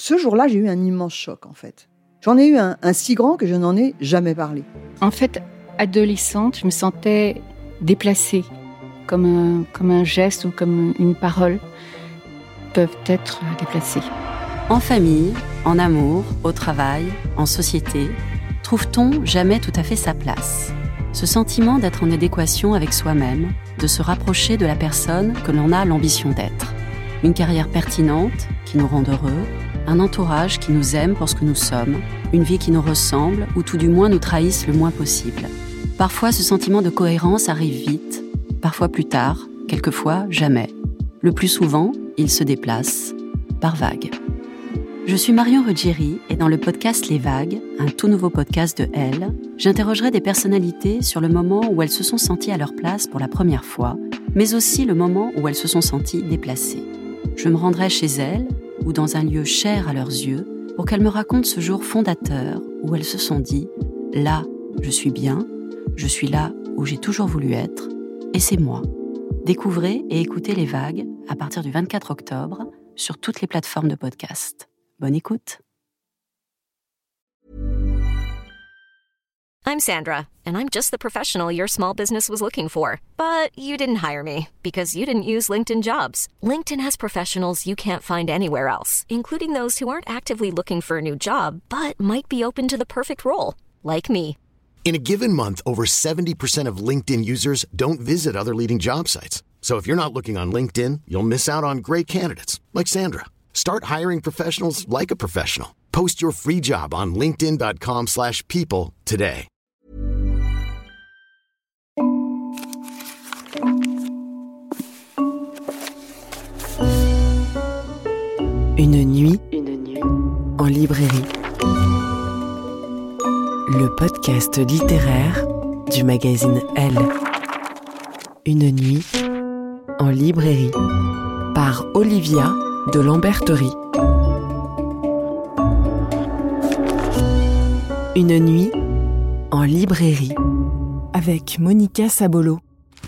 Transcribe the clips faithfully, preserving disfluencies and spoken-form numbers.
Ce jour-là, j'ai eu un immense choc, en fait. J'en ai eu un, un si grand que je n'en ai jamais parlé. En fait, adolescente, je me sentais déplacée, comme un, comme un geste ou comme une parole peuvent être déplacées. En famille, en amour, au travail, en société, trouve-t-on jamais tout à fait sa place ? Ce sentiment d'être en adéquation avec soi-même, de se rapprocher de la personne que l'on a l'ambition d'être. Une carrière pertinente qui nous rend heureux, un entourage qui nous aime pour ce que nous sommes, une vie qui nous ressemble ou tout du moins nous trahisse le moins possible. Parfois, ce sentiment de cohérence arrive vite, parfois plus tard, quelquefois jamais. Le plus souvent, il se déplace par vagues. Je suis Marion Ruggieri et dans le podcast Les Vagues, un tout nouveau podcast de Elle, j'interrogerai des personnalités sur le moment où elles se sont senties à leur place pour la première fois, mais aussi le moment où elles se sont senties déplacées. Je me rendrai chez elles ou dans un lieu cher à leurs yeux pour qu'elles me racontent ce jour fondateur où elles se sont dit « Là, je suis bien, je suis là où j'ai toujours voulu être, et c'est moi ». Découvrez et écoutez Les Vagues à partir du vingt-quatre octobre sur toutes les plateformes de podcast. Bonne écoute. I'm Sandra, and I'm just the professional your small business was looking for. But you didn't hire me because you didn't use LinkedIn Jobs. LinkedIn has professionals you can't find anywhere else, including those who aren't actively looking for a new job, but might be open to the perfect role, like me. In a given month, over seventy percent of LinkedIn users don't visit other leading job sites. So if you're not looking on LinkedIn, you'll miss out on great candidates like Sandra. Start hiring professionals like a professional. Post your free job on linkedin.com slash people today. Une nuit, une nuit en librairie. Le podcast littéraire du magazine Elle. Une nuit en librairie par Olivia de Lamberterie. Une nuit en librairie avec Monica Sabolo.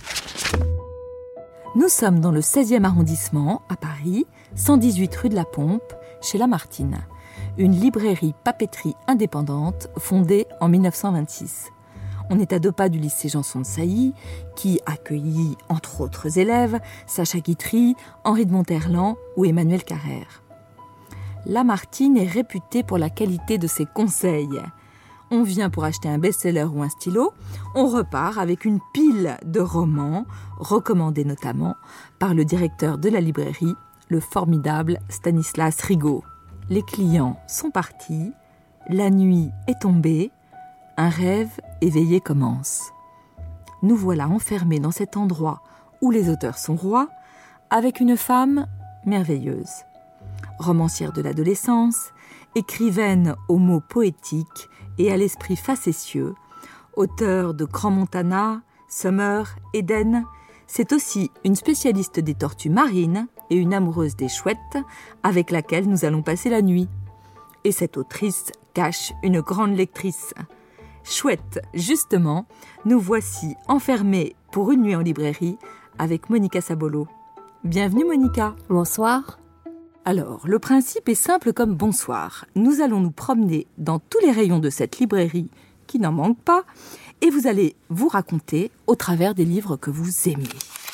Nous sommes dans le seizième arrondissement, à Paris, cent dix-huit rue de la Pompe, chez Lamartine, une librairie papeterie indépendante fondée en dix-neuf cent vingt-six. On est à deux pas du lycée Janson de Sailly, qui accueillit, entre autres élèves, Sacha Guitry, Henri de Monterland ou Emmanuel Carrère. Lamartine est réputée pour la qualité de ses conseils. On vient pour acheter un best-seller ou un stylo, on repart avec une pile de romans, recommandés notamment par le directeur de la librairie, le formidable Stanislas Rigaud. Les clients sont partis, la nuit est tombée, un rêve éveillé commence. Nous voilà enfermés dans cet endroit où les auteurs sont rois, avec une femme merveilleuse. Romancière de l'adolescence, écrivaine aux mots poétiques et à l'esprit facétieux, auteure de Crans-Montana, Summer, Eden, c'est aussi une spécialiste des tortues marines et une amoureuse des chouettes avec laquelle nous allons passer la nuit. Et cette autrice cache une grande lectrice. Chouette, justement, nous voici enfermés pour une nuit en librairie avec Monica Sabolo. Bienvenue Monica. Bonsoir. Alors, le principe est simple comme bonsoir. Nous allons nous promener dans tous les rayons de cette librairie qui n'en manque pas et vous allez vous raconter au travers des livres que vous aimez.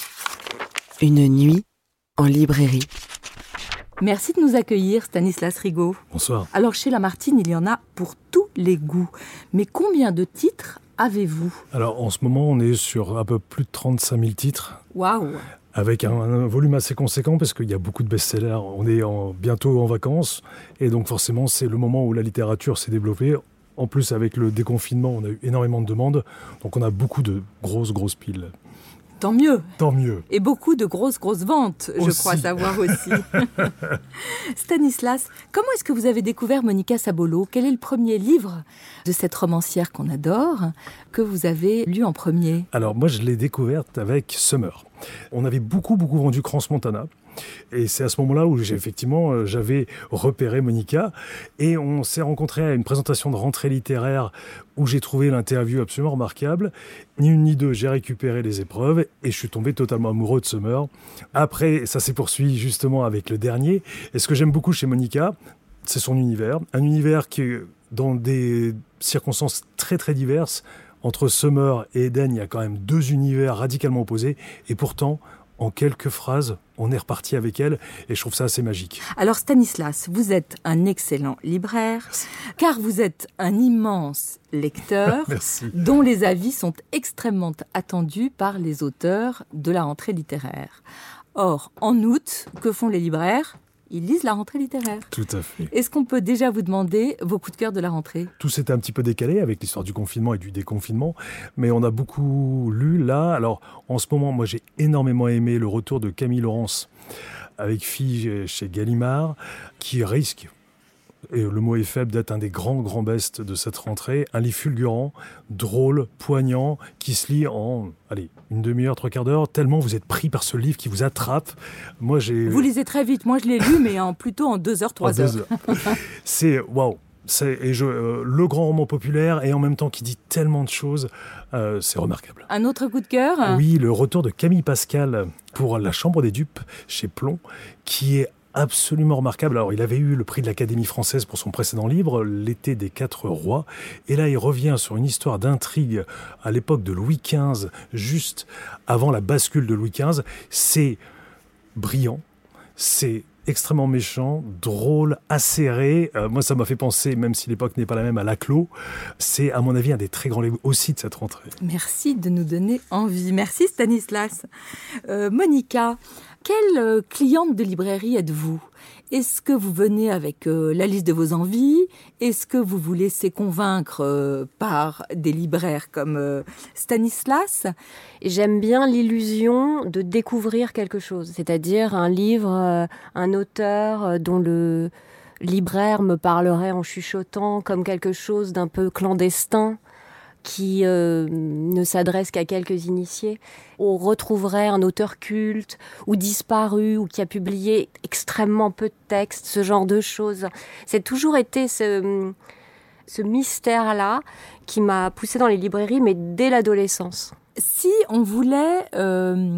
Une nuit en librairie. Merci de nous accueillir, Stanislas Rigaud. Bonsoir. Alors, chez Lamartine, il y en a pour tous les goûts. Mais combien de titres avez-vous ? Alors, en ce moment, on est sur un peu plus de trente-cinq mille titres. Waouh ! Avec un, un volume assez conséquent, parce qu'il y a beaucoup de best-sellers. On est en, bientôt en vacances, et donc forcément, c'est le moment où la littérature s'est développée. En plus, avec le déconfinement, on a eu énormément de demandes, donc on a beaucoup de grosses, grosses piles. Tant mieux. Tant mieux. Et beaucoup de grosses, grosses ventes, aussi. Je crois savoir aussi. Stanislas, comment est-ce que vous avez découvert Monica Sabolo ? Quel est le premier livre de cette romancière qu'on adore que vous avez lu en premier ? Alors moi, je l'ai découverte avec Summer. On avait beaucoup, beaucoup vendu Crans-Montana. Et c'est à ce moment-là où j'ai, effectivement, j'avais repéré Monica et on s'est rencontrés à une présentation de rentrée littéraire où j'ai trouvé l'interview absolument remarquable. Ni une ni deux, j'ai récupéré les épreuves et je suis tombé totalement amoureux de Summer. Après, ça s'est poursuivi justement avec le dernier. Et ce que j'aime beaucoup chez Monica, c'est son univers. Un univers qui, dans des circonstances très très diverses, entre Summer et Eden, il y a quand même deux univers radicalement opposés. Et pourtant, en quelques phrases, on est reparti avec elle. Et je trouve ça assez magique. Alors Stanislas, vous êtes un excellent libraire, car vous êtes un immense lecteur, dont les avis sont extrêmement attendus par les auteurs de la rentrée littéraire. Or, en août, que font les libraires ? Ils lisent la rentrée littéraire. Tout à fait. Est-ce qu'on peut déjà vous demander vos coups de cœur de la rentrée ? Tout s'est un petit peu décalé avec l'histoire du confinement et du déconfinement, mais on a beaucoup lu là. Alors, en ce moment, moi, j'ai énormément aimé le retour de Camille Laurence avec Fille chez Gallimard, qui risque, et le mot est faible, d'être un des grands, grands bests de cette rentrée. Un livre fulgurant, drôle, poignant, qui se lit en, allez, une demi-heure, trois quarts d'heure, tellement vous êtes pris par ce livre qui vous attrape. Moi, j'ai... Vous lisez très vite. Moi, je l'ai lu, mais en, plutôt en deux heures, trois heures. heures. C'est, waouh, c'est et je, euh, le grand roman populaire, et en même temps qui dit tellement de choses, euh, c'est remarquable. Un autre coup de cœur ? Oui, le retour de Camille Pascal pour La Chambre des Dupes, chez Plon, qui est absolument remarquable. Alors, il avait eu le prix de l'Académie française pour son précédent livre, L'été des quatre rois. Et là, il revient sur une histoire d'intrigue à l'époque de Louis quinze, juste avant la bascule de Louis quinze. C'est brillant, c'est extrêmement méchant, drôle, acéré. Euh, moi, ça m'a fait penser, même si l'époque n'est pas la même, à Laclos. C'est, à mon avis, un des très grands livres aussi de cette rentrée. Merci de nous donner envie. Merci Stanislas. Euh, Monica, quelle euh, cliente de librairie êtes-vous ? Est-ce que vous venez avec euh, la liste de vos envies ? Est-ce que vous vous laissez convaincre euh, par des libraires comme euh, Stanislas ? J'aime bien l'illusion de découvrir quelque chose, c'est-à-dire un livre, euh, un auteur euh, dont le libraire me parlerait en chuchotant comme quelque chose d'un peu clandestin, qui euh, ne s'adresse qu'à quelques initiés. On retrouverait un auteur culte ou disparu ou qui a publié extrêmement peu de textes, ce genre de choses. C'est toujours été ce, ce mystère-là qui m'a poussée dans les librairies, mais dès l'adolescence. Si on voulait euh,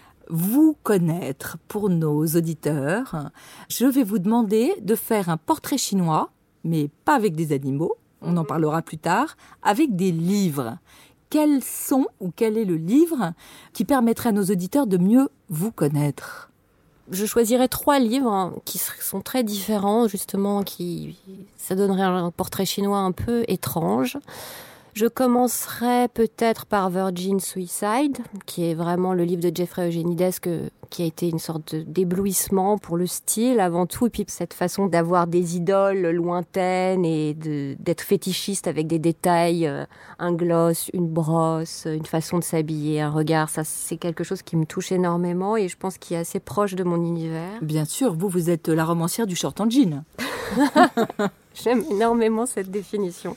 vous connaître pour nos auditeurs, je vais vous demander de faire un portrait chinois, mais pas avec des animaux, on en parlera plus tard, avec des livres. Quels sont ou quel est le livre qui permettrait à nos auditeurs de mieux vous connaître ? Je choisirais trois livres qui sont très différents, justement, qui ça donnerait un portrait chinois un peu étrange. Je commencerai peut-être par Virgin Suicide, qui est vraiment le livre de Jeffrey Eugenides, que, qui a été une sorte d'éblouissement pour le style avant tout, et puis cette façon d'avoir des idoles lointaines et de, d'être fétichiste avec des détails, euh, un gloss, une brosse, une façon de s'habiller, un regard, ça c'est quelque chose qui me touche énormément et je pense qu'il est assez proche de mon univers. Bien sûr, vous, vous êtes la romancière du short en jean. J'aime énormément cette définition.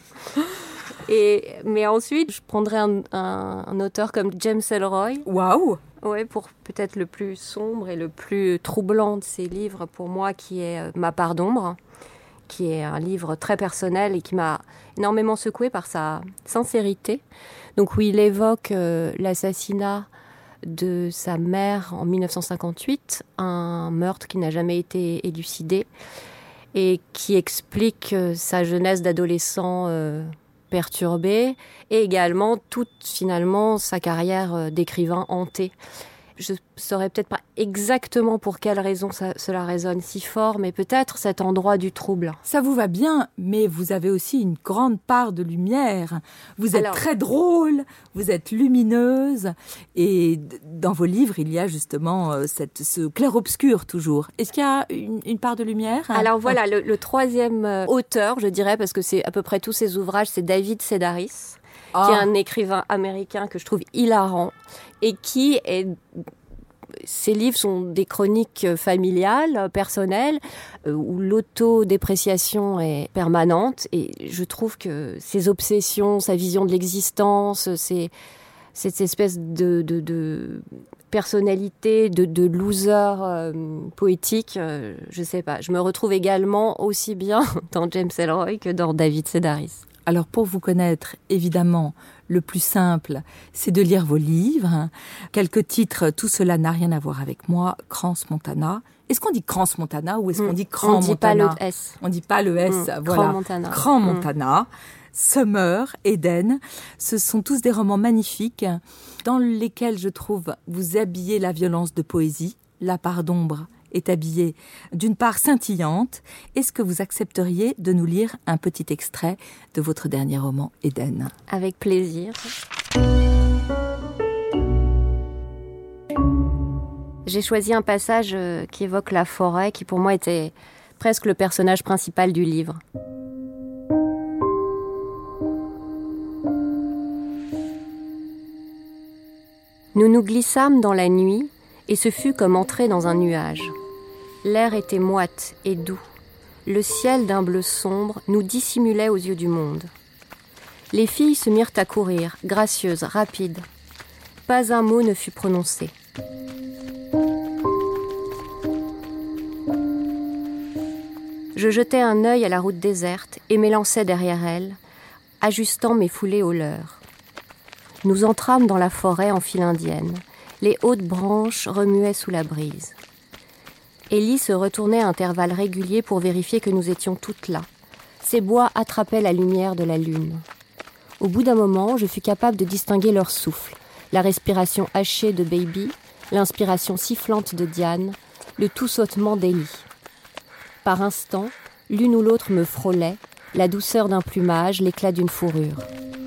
Et, mais ensuite, je prendrais un, un, un auteur comme James Ellroy. Waouh! Ouais, pour peut-être le plus sombre et le plus troublant de ses livres, pour moi, qui est Ma part d'ombre, qui est un livre très personnel et qui m'a énormément secouée par sa sincérité. Donc, où il évoque euh, l'assassinat de sa mère en dix-neuf cent cinquante-huit, un meurtre qui n'a jamais été élucidé et qui explique euh, sa jeunesse d'adolescent euh, perturbée et également toute finalement sa carrière d'écrivain hantée. Je ne saurais peut-être pas exactement pour quelle raison ça, cela résonne si fort, mais peut-être cet endroit du trouble. Ça vous va bien, mais vous avez aussi une grande part de lumière. Vous êtes Alors, très drôle, vous êtes lumineuse, et dans vos livres, il y a justement euh, cette, ce clair-obscur toujours. Est-ce qu'il y a une, une part de lumière ? Alors voilà, le, le troisième euh, auteur, je dirais, parce que c'est à peu près tous ses ouvrages, c'est David Sedaris. Oh. Qui est un écrivain américain que je trouve hilarant et qui est... Ses livres sont des chroniques familiales, personnelles, où l'autodépréciation est permanente et je trouve que ses obsessions, sa vision de l'existence, ses, cette espèce de, de, de personnalité, de, de loser euh, poétique, euh, je sais pas. Je me retrouve également aussi bien dans James Ellroy que dans David Sedaris. Alors pour vous connaître, évidemment, le plus simple, c'est de lire vos livres. Quelques titres, Tout cela n'a rien à voir avec moi, Crans Montana, Est-ce qu'on dit Crans-Montana ou est-ce mmh. qu'on dit Crans-Montana ? On dit pas le S. On dit pas le S, mmh. voilà. Crans-Montana. Crans-Montana. Mmh. Summer, Eden, ce sont tous des romans magnifiques dans lesquels je trouve vous habillez la violence de poésie. La part d'ombre est habillée d'une part scintillante. Est-ce que vous accepteriez de nous lire un petit extrait de votre dernier roman, Eden ? Avec plaisir. J'ai choisi un passage qui évoque la forêt, qui pour moi était presque le personnage principal du livre. Nous nous glissâmes dans la nuit, et ce fut comme entrer dans un nuage. L'air était moite et doux. Le ciel d'un bleu sombre nous dissimulait aux yeux du monde. Les filles se mirent à courir, gracieuses, rapides. Pas un mot ne fut prononcé. Je jetai un œil à la route déserte et m'élançai derrière elle, ajustant mes foulées aux leurs. Nous entrâmes dans la forêt en file indienne. Les hautes branches remuaient sous la brise. Élie se retournait à intervalles réguliers pour vérifier que nous étions toutes là. Ces bois attrapaient la lumière de la lune. Au bout d'un moment, je fus capable de distinguer leur souffle, la respiration hachée de Baby, l'inspiration sifflante de Diane, le tout sautement d'Élie. Par instants, l'une ou l'autre me frôlait, la douceur d'un plumage, l'éclat d'une fourrure.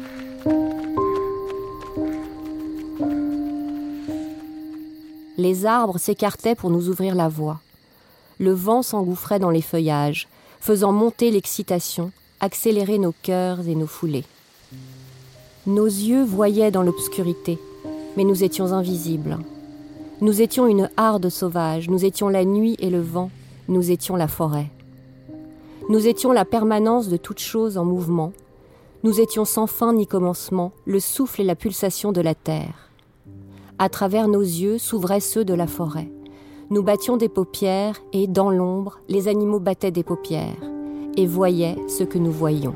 Les arbres s'écartaient pour nous ouvrir la voie. Le vent s'engouffrait dans les feuillages, faisant monter l'excitation, accélérer nos cœurs et nos foulées. Nos yeux voyaient dans l'obscurité, mais nous étions invisibles. Nous étions une harde sauvage, nous étions la nuit et le vent, nous étions la forêt. Nous étions la permanence de toute chose en mouvement. Nous étions sans fin ni commencement, le souffle et la pulsation de la terre. À travers nos yeux s'ouvraient ceux de la forêt. Nous battions des paupières et, dans l'ombre, les animaux battaient des paupières et voyaient ce que nous voyions.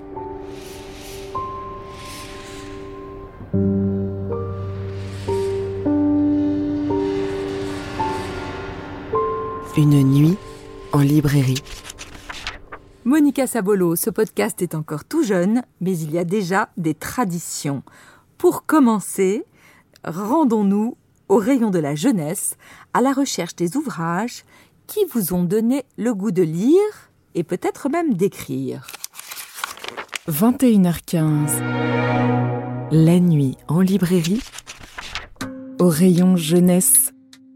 Une nuit en librairie. Monica Sabolo, ce podcast est encore tout jeune, mais il y a déjà des traditions. Pour commencer, rendons-nous au rayon de la jeunesse, à la recherche des ouvrages qui vous ont donné le goût de lire et peut-être même d'écrire. vingt et une heures quinze. La nuit en librairie, au rayon jeunesse.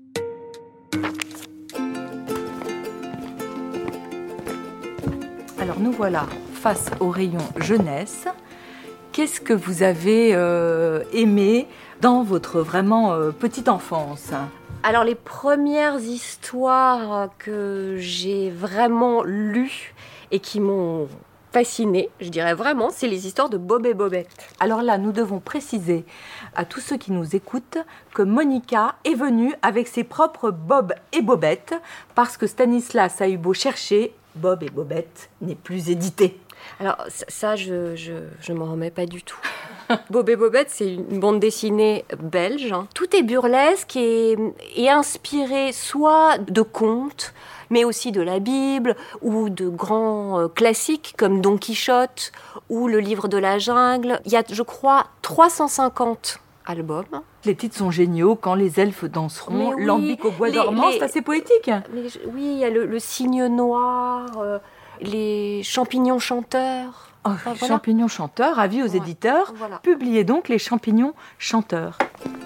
Alors nous voilà face au rayon jeunesse. Qu'est-ce que vous avez euh, aimé dans votre vraiment euh, petite enfance ? Alors les premières histoires que j'ai vraiment lues et qui m'ont fascinée, je dirais vraiment, c'est les histoires de Bob et Bobette. Alors là, nous devons préciser à tous ceux qui nous écoutent que Monica est venue avec ses propres Bob et Bobette parce que Stanislas a eu beau chercher, Bob et Bobette n'est plus édité. Alors ça, je, je, je m'en remets pas du tout. Bob et Bobette, c'est une bande dessinée belge. Tout est burlesque et, et inspiré soit de contes, mais aussi de la Bible, ou de grands euh, classiques comme Don Quichotte, ou Le Livre de la Jungle. Il y a, je crois, trois cent cinquante albums. Les titres sont géniaux, Quand les elfes danseront, oui, Lambic au bois les, dormant, les, c'est assez poétique. Mais, oui, il y a le, le cygne noir, euh, les champignons chanteurs. Oh, enfin, voilà. Champignons chanteurs, avis aux ouais, éditeurs. Voilà. Publiez donc les champignons chanteurs.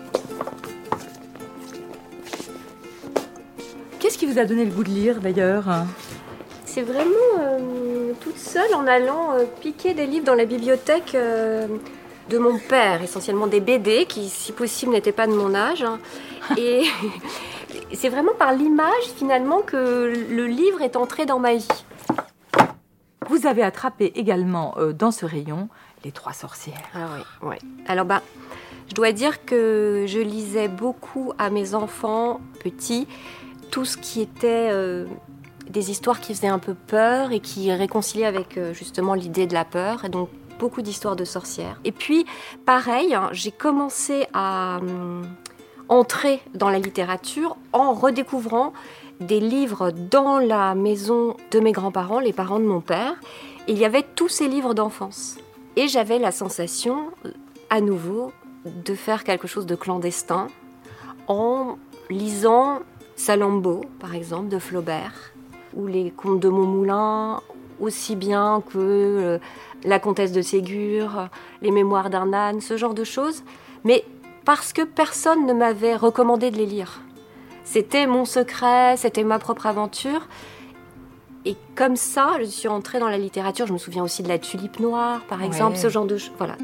Qu'est-ce qui vous a donné le goût de lire d'ailleurs ? C'est vraiment euh, toute seule en allant euh, piquer des livres dans la bibliothèque euh, de mon père, essentiellement des B D qui, si possible, n'étaient pas de mon âge. Hein. Et c'est vraiment par l'image finalement que le livre est entré dans ma vie. Vous avez attrapé également euh, dans ce rayon Les Trois Sorcières. Ah oui, oui. Alors bah, je dois dire que je lisais beaucoup à mes enfants petits tout ce qui était euh, des histoires qui faisaient un peu peur et qui réconciliaient avec euh, justement l'idée de la peur. Et donc beaucoup d'histoires de sorcières. Et puis pareil, hein, j'ai commencé à euh, entrer dans la littérature en redécouvrant des livres dans la maison de mes grands-parents, les parents de mon père. Il y avait tous ces livres d'enfance. Et j'avais la sensation, à nouveau, de faire quelque chose de clandestin en lisant Salammbô, par exemple, de Flaubert, ou les contes de Montmoulin, aussi bien que euh, La Comtesse de Ségur, Les Mémoires d'un âne, ce genre de choses. Mais parce que personne ne m'avait recommandé de les lire. C'était mon secret, c'était ma propre aventure. Et comme ça, je suis entrée dans la littérature. Je me souviens aussi de La Tulipe Noire, par exemple, ouais. Ce genre de choses. Voilà.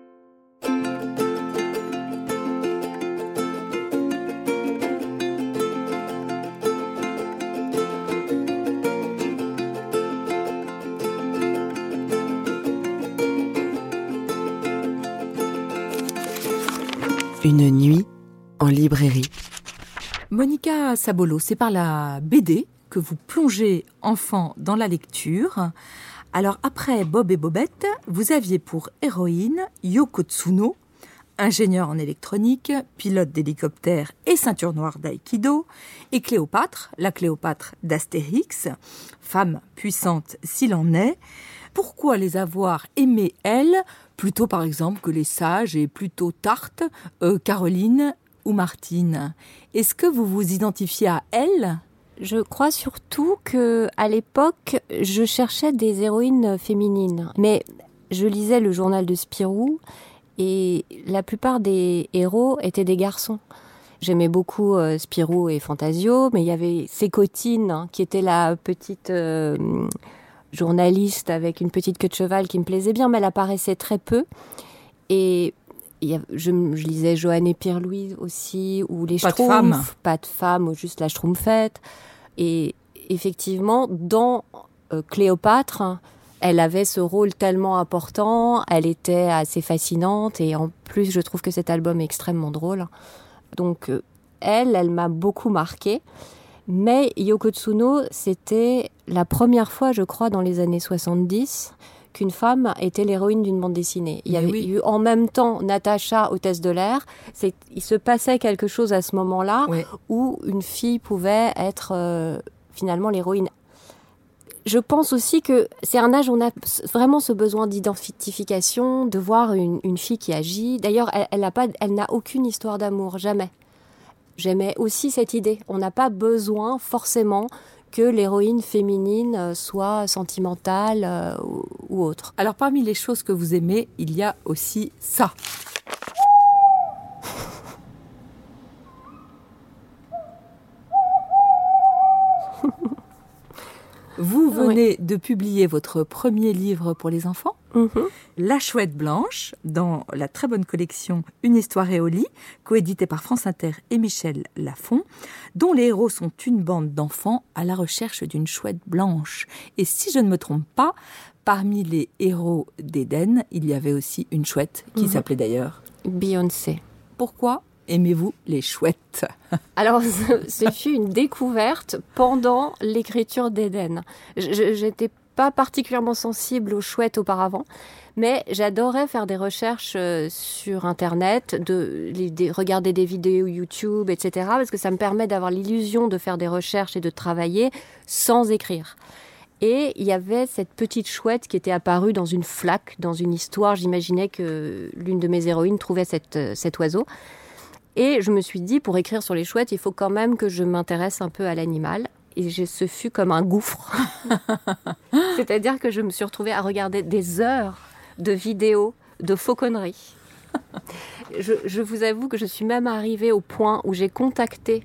Une nuit en librairie. Monica Sabolo, c'est par la B D que vous plongez enfant dans la lecture. Alors après Bob et Bobette, vous aviez pour héroïne Yoko Tsuno, ingénieure en électronique, pilote d'hélicoptère et ceinture noire d'aïkido, et Cléopâtre, la Cléopâtre d'Astérix, femme puissante s'il en est. Pourquoi les avoir aimées, elles, plutôt par exemple que les sages et plutôt tartes, euh, Caroline ou Martine? Est-ce que vous vous identifiez à elles ? Je crois surtout qu'à l'époque, je cherchais des héroïnes féminines. Mais je lisais le journal de Spirou et la plupart des héros étaient des garçons. J'aimais beaucoup euh, Spirou et Fantasio, mais il y avait Sécotine, hein, qui était la petite euh, journaliste avec une petite queue de cheval qui me plaisait bien, mais elle apparaissait très peu. Et il y a, je, je lisais Joanne et Pierre-Louis aussi, ou les Pas Schtroumpfs. De femme. Pas de femme, ou juste la Schtroumpfette. Et effectivement, dans euh, Cléopâtre, elle avait ce rôle tellement important, elle était assez fascinante, et en plus, je trouve que cet album est extrêmement drôle. Donc, euh, elle, elle m'a beaucoup marquée. Mais Yoko Tsuno, c'était la première fois, je crois, dans les années soixante-dix, qu'une femme était l'héroïne d'une bande dessinée. Il y avait oui. eu en même temps Natacha, hôtesse de l'air. C'est, il se passait quelque chose à ce moment-là oui. où une fille pouvait être euh, finalement l'héroïne. Je pense aussi que c'est un âge où on a vraiment ce besoin d'identification, de voir une, une fille qui agit. D'ailleurs, elle, elle n'a pas, elle n'a aucune histoire d'amour, jamais. J'aimais aussi cette idée. On n'a pas besoin forcément que l'héroïne féminine soit sentimentale euh, ou, ou autre. Alors parmi les choses que vous aimez, il y a aussi ça. Vous venez oui. de publier votre premier livre pour les enfants, mm-hmm. La Chouette Blanche, dans la très bonne collection Une histoire et au lit, coédité par France Inter et Michel Lafon, dont les héros sont une bande d'enfants à la recherche d'une chouette blanche. Et si je ne me trompe pas, parmi les héros d'Éden, il y avait aussi une chouette qui mm-hmm. s'appelait d'ailleurs Beyoncé. Pourquoi aimez-vous les chouettes ? Alors, ce fut une découverte pendant l'écriture d'Éden. Je n'étais pas particulièrement sensible aux chouettes auparavant, mais j'adorais faire des recherches sur Internet, de, de regarder des vidéos YouTube, et cetera, parce que ça me permet d'avoir l'illusion de faire des recherches et de travailler sans écrire. Et il y avait cette petite chouette qui était apparue dans une flaque, dans une histoire. J'imaginais que l'une de mes héroïnes trouvait cette, cet oiseau. Et je me suis dit, pour écrire sur les chouettes, il faut quand même que je m'intéresse un peu à l'animal. Et je, ce fut comme un gouffre. C'est-à-dire que je me suis retrouvée à regarder des heures de vidéos de fauconnerie. Je, je vous avoue que je suis même arrivée au point où j'ai contacté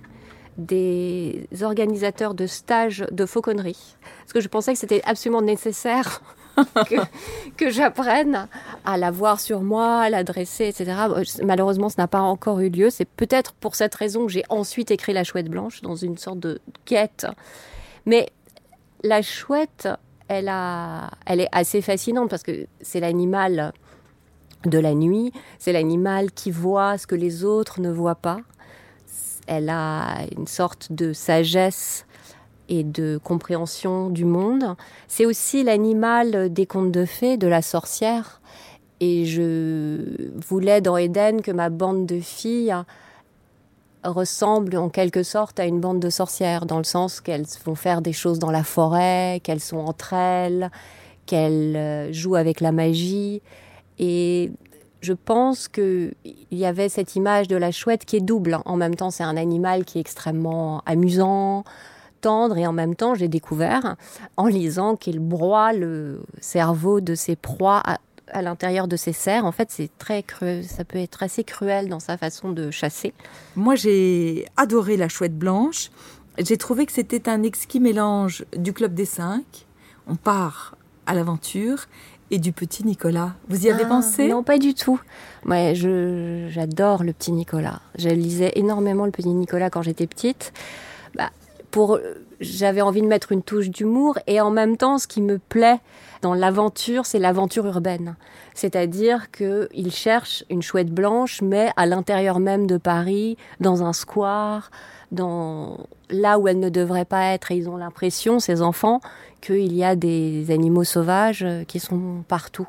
des organisateurs de stages de fauconnerie. Parce que je pensais que c'était absolument nécessaire que, que j'apprenne à la voir sur moi, à la dresser, et cetera. Malheureusement, ça n'a pas encore eu lieu. C'est peut-être pour cette raison que j'ai ensuite écrit La Chouette Blanche, dans une sorte de quête. Mais la chouette, elle, a, elle est assez fascinante parce que c'est l'animal de la nuit, c'est l'animal qui voit ce que les autres ne voient pas. Elle a une sorte de sagesse et de compréhension du monde. C'est aussi l'animal des contes de fées, de la sorcière. Et je voulais dans Éden que ma bande de filles ressemblent en quelque sorte à une bande de sorcières, dans le sens qu'elles vont faire des choses dans la forêt, qu'elles sont entre elles, qu'elles jouent avec la magie. Et je pense qu'il y avait cette image de la chouette qui est double. En même temps, c'est un animal qui est extrêmement amusant, tendre, et en même temps, j'ai découvert, en lisant, qu'il broie le cerveau de ses proies à, à l'intérieur de ses serres. En fait, c'est très cru, ça peut être assez cruel dans sa façon de chasser. Moi, j'ai adoré La Chouette Blanche. J'ai trouvé que c'était un exquis mélange du Club des Cinq. On part à l'aventure. Et du Petit Nicolas. Vous y avez ah, pensé ? Non, pas du tout. Ouais, je, j'adore le Petit Nicolas. Je lisais énormément le Petit Nicolas quand j'étais petite. Bah, pour, j'avais envie de mettre une touche d'humour. Et en même temps, ce qui me plaît dans l'aventure, c'est l'aventure urbaine. C'est-à-dire qu'il cherche une chouette blanche, mais à l'intérieur même de Paris, dans un square, dans là où elle ne devrait pas être. Et ils ont l'impression, ces enfants, qu'il y a des animaux sauvages qui sont partout.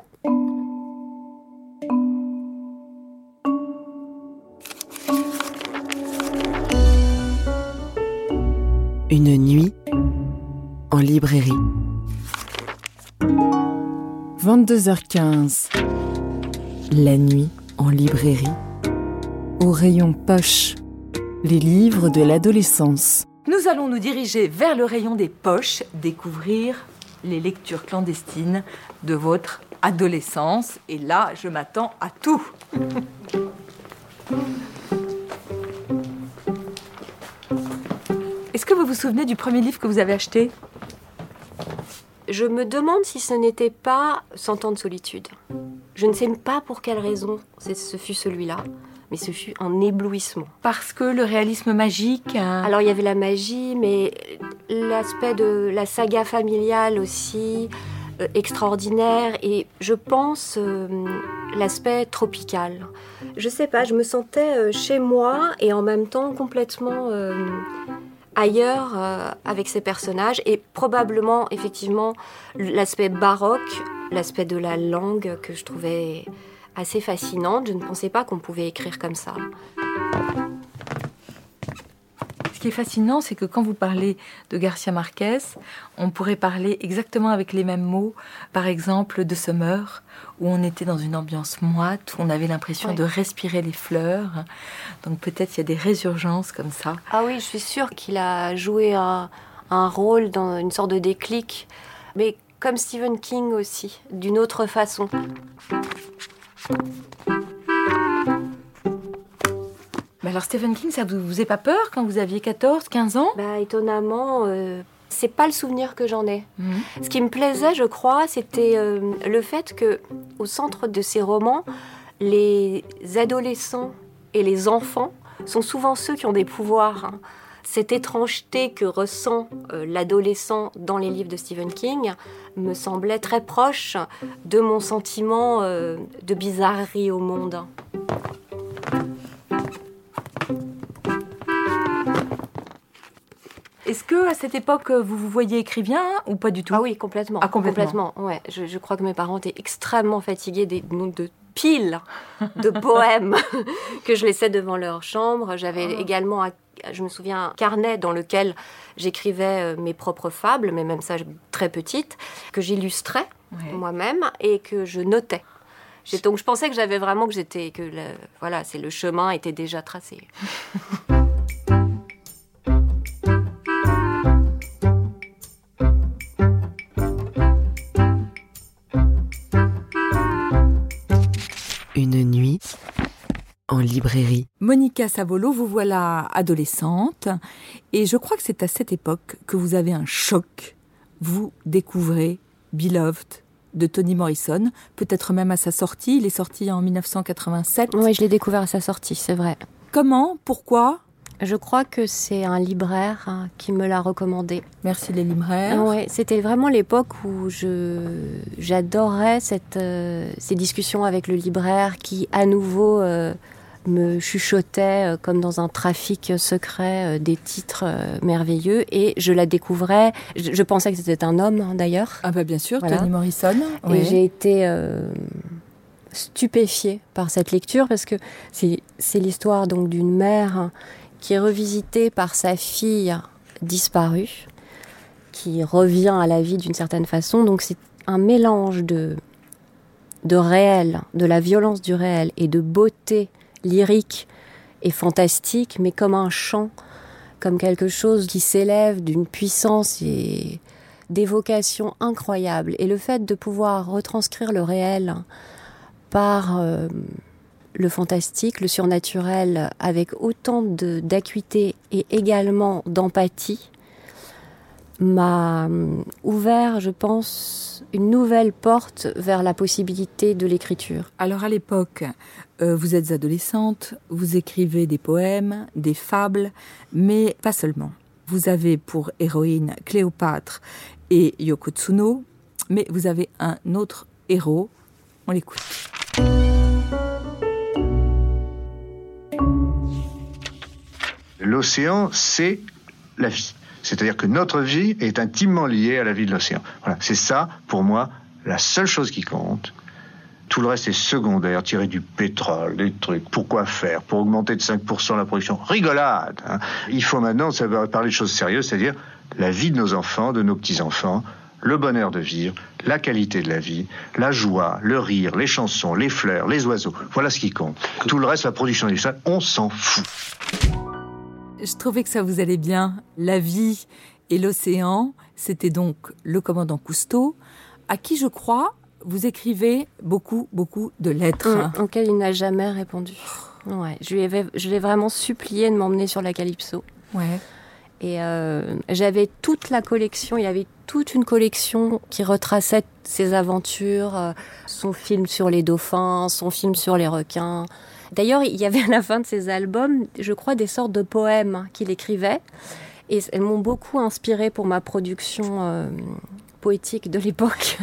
Une nuit en librairie. vingt-deux heures quinze. La nuit en librairie. Au rayon poche. Les livres de l'adolescence. Nous allons nous diriger vers le rayon des poches, découvrir les lectures clandestines de votre adolescence. Et là, je m'attends à tout. Est-ce que vous vous souvenez du premier livre que vous avez acheté ? Je me demande si ce n'était pas Cent ans de solitude. Je ne sais pas pour quelle raison ce fut celui-là. Mais ce fut un éblouissement. Parce que le réalisme magique... Hein... Alors, il y avait la magie, mais l'aspect de la saga familiale aussi, euh, extraordinaire. Et je pense euh, l'aspect tropical. Je sais pas, je me sentais euh, chez moi et en même temps complètement euh, ailleurs euh, avec ces personnages. Et probablement, effectivement, l'aspect baroque, l'aspect de la langue que je trouvais... assez fascinante. Je ne pensais pas qu'on pouvait écrire comme ça. Ce qui est fascinant, c'est que quand vous parlez de Garcia Marquez, on pourrait parler exactement avec les mêmes mots, par exemple de Summer, où on était dans une ambiance moite, où on avait l'impression oui. de respirer les fleurs. Donc peut-être il y a des résurgences comme ça. Ah oui, je suis sûre qu'il a joué un, un rôle dans une sorte de déclic, mais comme Stephen King aussi, d'une autre façon. Mais alors Stephen King, ça vous faisait pas peur quand vous aviez quatorze, quinze ans ? Bah étonnamment, euh, c'est pas le souvenir que j'en ai. Mmh. Ce qui me plaisait, je crois, c'était euh, le fait que au centre de ces romans, les adolescents et les enfants sont souvent ceux qui ont des pouvoirs. Hein. Cette étrangeté que ressent euh, l'adolescent dans les livres de Stephen King me semblait très proche de mon sentiment euh, de bizarrerie au monde. Est-ce que à cette époque vous vous voyiez écrivain ou pas du tout ? Ah oui, complètement. Ah, complètement. complètement ouais. je, je crois que mes parents étaient extrêmement fatigués des de, de piles de poèmes que je laissais devant leur chambre. J'avais oh. également, je me souviens, un carnet dans lequel j'écrivais mes propres fables, mais même ça très petite, que j'illustrais ouais. moi-même et que je notais. J'ai, donc je pensais que j'avais vraiment que j'étais que le, voilà, c'est le chemin était déjà tracé. Une nuit en librairie. Monica Savolo, vous voilà adolescente et je crois que c'est à cette époque que vous avez un choc. Vous découvrez Beloved de Toni Morrison, peut-être même à sa sortie. Il est sorti en dix-neuf cent quatre-vingt-sept. Oui, je l'ai découvert à sa sortie, c'est vrai. Comment ? Pourquoi ? Je crois que c'est un libraire hein, qui me l'a recommandé. Merci les libraires. Ouais, c'était vraiment l'époque où je j'adorais cette euh, ces discussions avec le libraire qui à nouveau euh, me chuchotait euh, comme dans un trafic secret euh, des titres euh, merveilleux et je la découvrais. Je, je pensais que c'était un homme hein, d'ailleurs. Ah bah bien sûr, voilà. Toni Morrison. Et oui. j'ai été euh, stupéfiée par cette lecture parce que c'est c'est l'histoire donc d'une mère qui est revisité par sa fille disparue, qui revient à la vie d'une certaine façon. Donc c'est un mélange de, de réel, de la violence du réel et de beauté lyrique et fantastique, mais comme un chant, comme quelque chose qui s'élève d'une puissance et d'évocation incroyable. Et le fait de pouvoir retranscrire le réel par euh, le fantastique, le surnaturel, avec autant de, d'acuité et également d'empathie, m'a ouvert, je pense, une nouvelle porte vers la possibilité de l'écriture. Alors à l'époque, euh, vous êtes adolescente, vous écrivez des poèmes, des fables, mais pas seulement. Vous avez pour héroïne Cléopâtre et Yoko Tsuno, mais vous avez un autre héros. On l'écoute. L'océan, c'est la vie. C'est-à-dire que notre vie est intimement liée à la vie de l'océan. Voilà, c'est ça, pour moi, la seule chose qui compte. Tout le reste est secondaire, tirer du pétrole, des trucs. Pourquoi faire? Pour augmenter de cinq pour cent la production? Rigolade, hein. Il faut maintenant savoir parler de choses sérieuses, c'est-à-dire la vie de nos enfants, de nos petits-enfants, le bonheur de vivre, la qualité de la vie, la joie, le rire, les chansons, les fleurs, les oiseaux. Voilà ce qui compte. Tout le reste, la production industrielle, on s'en fout. Je trouvais que ça vous allait bien. La vie et l'océan, c'était donc le commandant Cousteau, à qui, je crois, vous écrivez beaucoup, beaucoup de lettres. Mmh, auquel il n'a jamais répondu. Ouais, je, lui avais, je l'ai vraiment supplié de m'emmener sur la Calypso. Ouais. Et euh, j'avais toute la collection, il y avait toute une collection qui retraçait ses aventures, euh, son film sur les dauphins, son film sur les requins. D'ailleurs, il y avait à la fin de ses albums, je crois, des sortes de poèmes qu'il écrivait. Et elles m'ont beaucoup inspirée pour ma production euh, poétique de l'époque.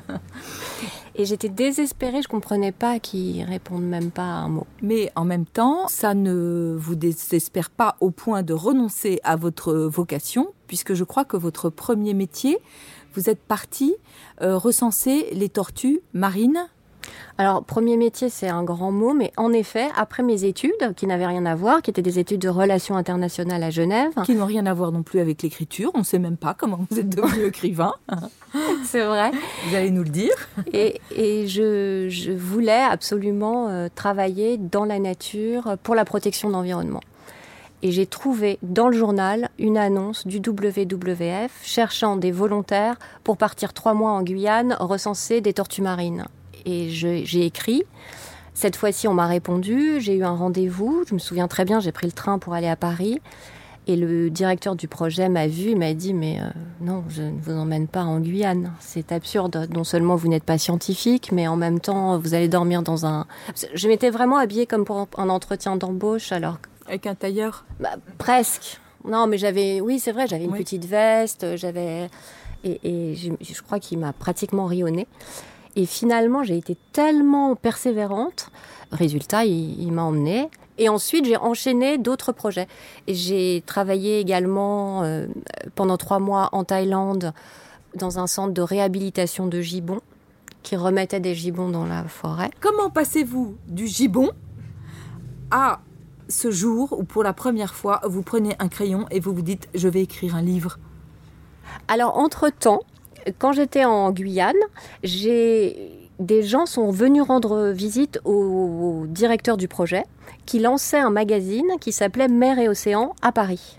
Et j'étais désespérée, je ne comprenais pas qu'ils répondent même pas à un mot. Mais en même temps, ça ne vous désespère pas au point de renoncer à votre vocation, puisque je crois que votre premier métier, vous êtes parti euh, recenser les tortues marines. Alors, premier métier, c'est un grand mot, mais en effet, après mes études, qui n'avaient rien à voir, qui étaient des études de relations internationales à Genève. Qui n'ont rien à voir non plus avec l'écriture, on ne sait même pas comment vous êtes devenu écrivain. C'est vrai. Vous allez nous le dire. Et, et je, je voulais absolument euh, travailler dans la nature pour la protection de l'environnement. Et j'ai trouvé dans le journal une annonce du W W F cherchant des volontaires pour partir trois mois en Guyane recenser des tortues marines. Et je, j'ai écrit. Cette fois-ci, on m'a répondu. J'ai eu un rendez-vous. Je me souviens très bien, j'ai pris le train pour aller à Paris. Et le directeur du projet m'a vu et m'a dit « Mais euh, non, je ne vous emmène pas en Guyane. C'est absurde. Non seulement vous n'êtes pas scientifique, mais en même temps, vous allez dormir dans un... » Je m'étais vraiment habillée comme pour un entretien d'embauche. Alors... Avec un tailleur bah, presque. Non, mais j'avais... Oui, c'est vrai, j'avais une oui. petite veste. J'avais... Et, et je, je crois qu'il m'a pratiquement ri au nez. Et finalement, j'ai été tellement persévérante. Résultat, il, il m'a emmenée. Et ensuite, j'ai enchaîné d'autres projets. Et j'ai travaillé également euh, pendant trois mois en Thaïlande dans un centre de réhabilitation de gibbons qui remettait des gibbons dans la forêt. Comment passez-vous du gibbon à ce jour où, pour la première fois, vous prenez un crayon et vous vous dites « je vais écrire un livre » ? Alors, entre-temps, quand j'étais en Guyane, j'ai... des gens sont venus rendre visite au, au directeur du projet qui lançait un magazine qui s'appelait Mer et Océan à Paris.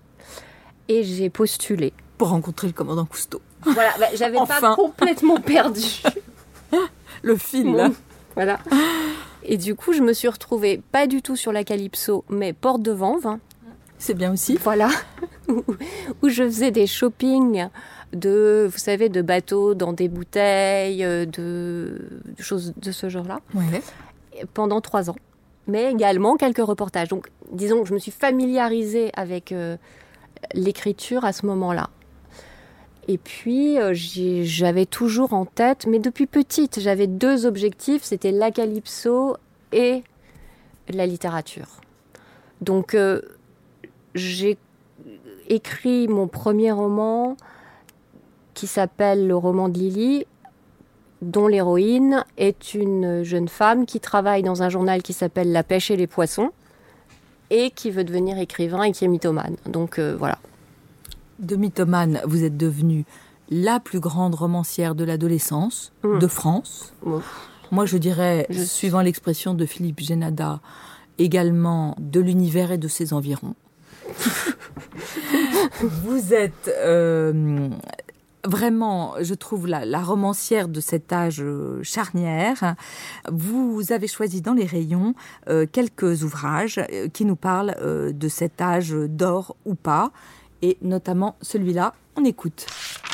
Et j'ai postulé. Pour rencontrer le commandant Cousteau. Voilà, bah, j'avais enfin. pas complètement perdu. Le fil, là. Voilà. Et du coup, je me suis retrouvée pas du tout sur la Calypso, mais porte de Vanves. C'est bien aussi. Voilà. où, où je faisais des shoppings de, vous savez, de bateaux dans des bouteilles, de, de choses de ce genre-là. Ouais. Pendant trois ans. Mais également quelques reportages. Donc, disons que je me suis familiarisée avec euh, l'écriture à ce moment-là. Et puis, euh, j'ai, j'avais toujours en tête, mais depuis petite, j'avais deux objectifs, c'était la Calypso et la littérature. Donc, euh, j'ai écrit mon premier roman qui s'appelle Le roman de Lily, dont l'héroïne est une jeune femme qui travaille dans un journal qui s'appelle La pêche et les poissons. et qui veut devenir écrivain et qui est mythomane. Donc euh, voilà. De mythomane, vous êtes devenue la plus grande romancière de l'adolescence mmh. de France. Mmh. Moi, je dirais, je... suivant l'expression de Philippe Génada, également de l'univers et de ses environs. Vous êtes euh, vraiment, je trouve, la, la romancière de cet âge charnière. Vous avez choisi dans les rayons euh, quelques ouvrages qui nous parlent euh, de cet âge d'or ou pas, et notamment celui-là. On écoute.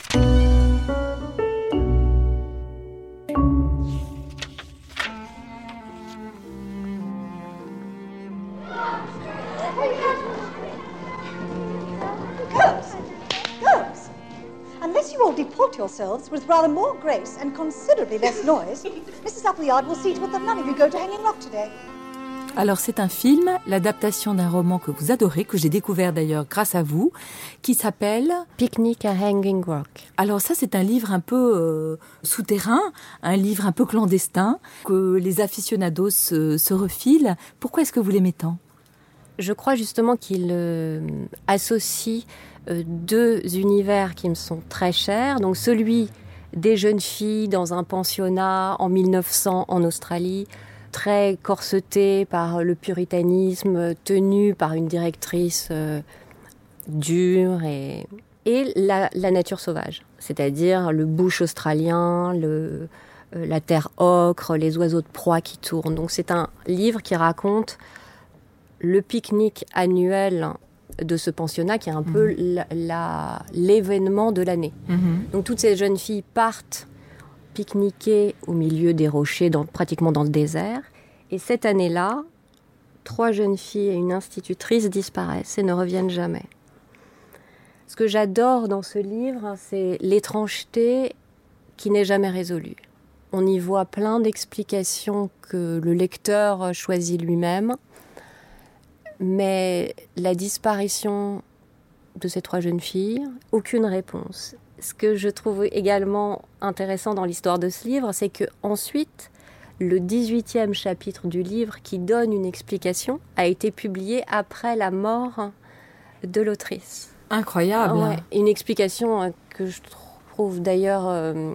Unless you all deport yourselves with rather more grace and considerably less noise, Missus Appleyard will see to it that none of you go to Hanging Rock today. Alors c'est un film, l'adaptation d'un roman que vous adorez, que j'ai découvert d'ailleurs grâce à vous, qui s'appelle Picnic à Hanging Rock. Alors ça c'est un livre un peu euh, souterrain, un livre un peu clandestin, que les aficionados se, se refilent. Pourquoi est-ce que vous l'aimez tant ? Je crois justement qu'il euh, associe euh, deux univers qui me sont très chers. Donc celui des jeunes filles dans un pensionnat en mille neuf cents en Australie, très corsetée par le puritanisme, tenue par une directrice euh, dure, et, et la, la nature sauvage, c'est-à-dire le bush australien, le, euh, la terre ocre, les oiseaux de proie qui tournent. Donc c'est un livre qui raconte le pique-nique annuel de ce pensionnat, qui est un mmh. peu la, la, l'événement de l'année. Mmh. Donc toutes ces jeunes filles partent pique-niquer au milieu des rochers, dans, pratiquement dans le désert. Et cette année-là, trois jeunes filles et une institutrice disparaissent et ne reviennent jamais. Ce que j'adore dans ce livre, c'est l'étrangeté qui n'est jamais résolue. On y voit plein d'explications que le lecteur choisit lui-même, mais la disparition de ces trois jeunes filles, aucune réponse. Ce que je trouve également intéressant dans l'histoire de ce livre, c'est qu'ensuite, le dix-huitième chapitre du livre, qui donne une explication, a été publié après la mort de l'autrice. Incroyable. Ouais, une explication que je trouve d'ailleurs euh,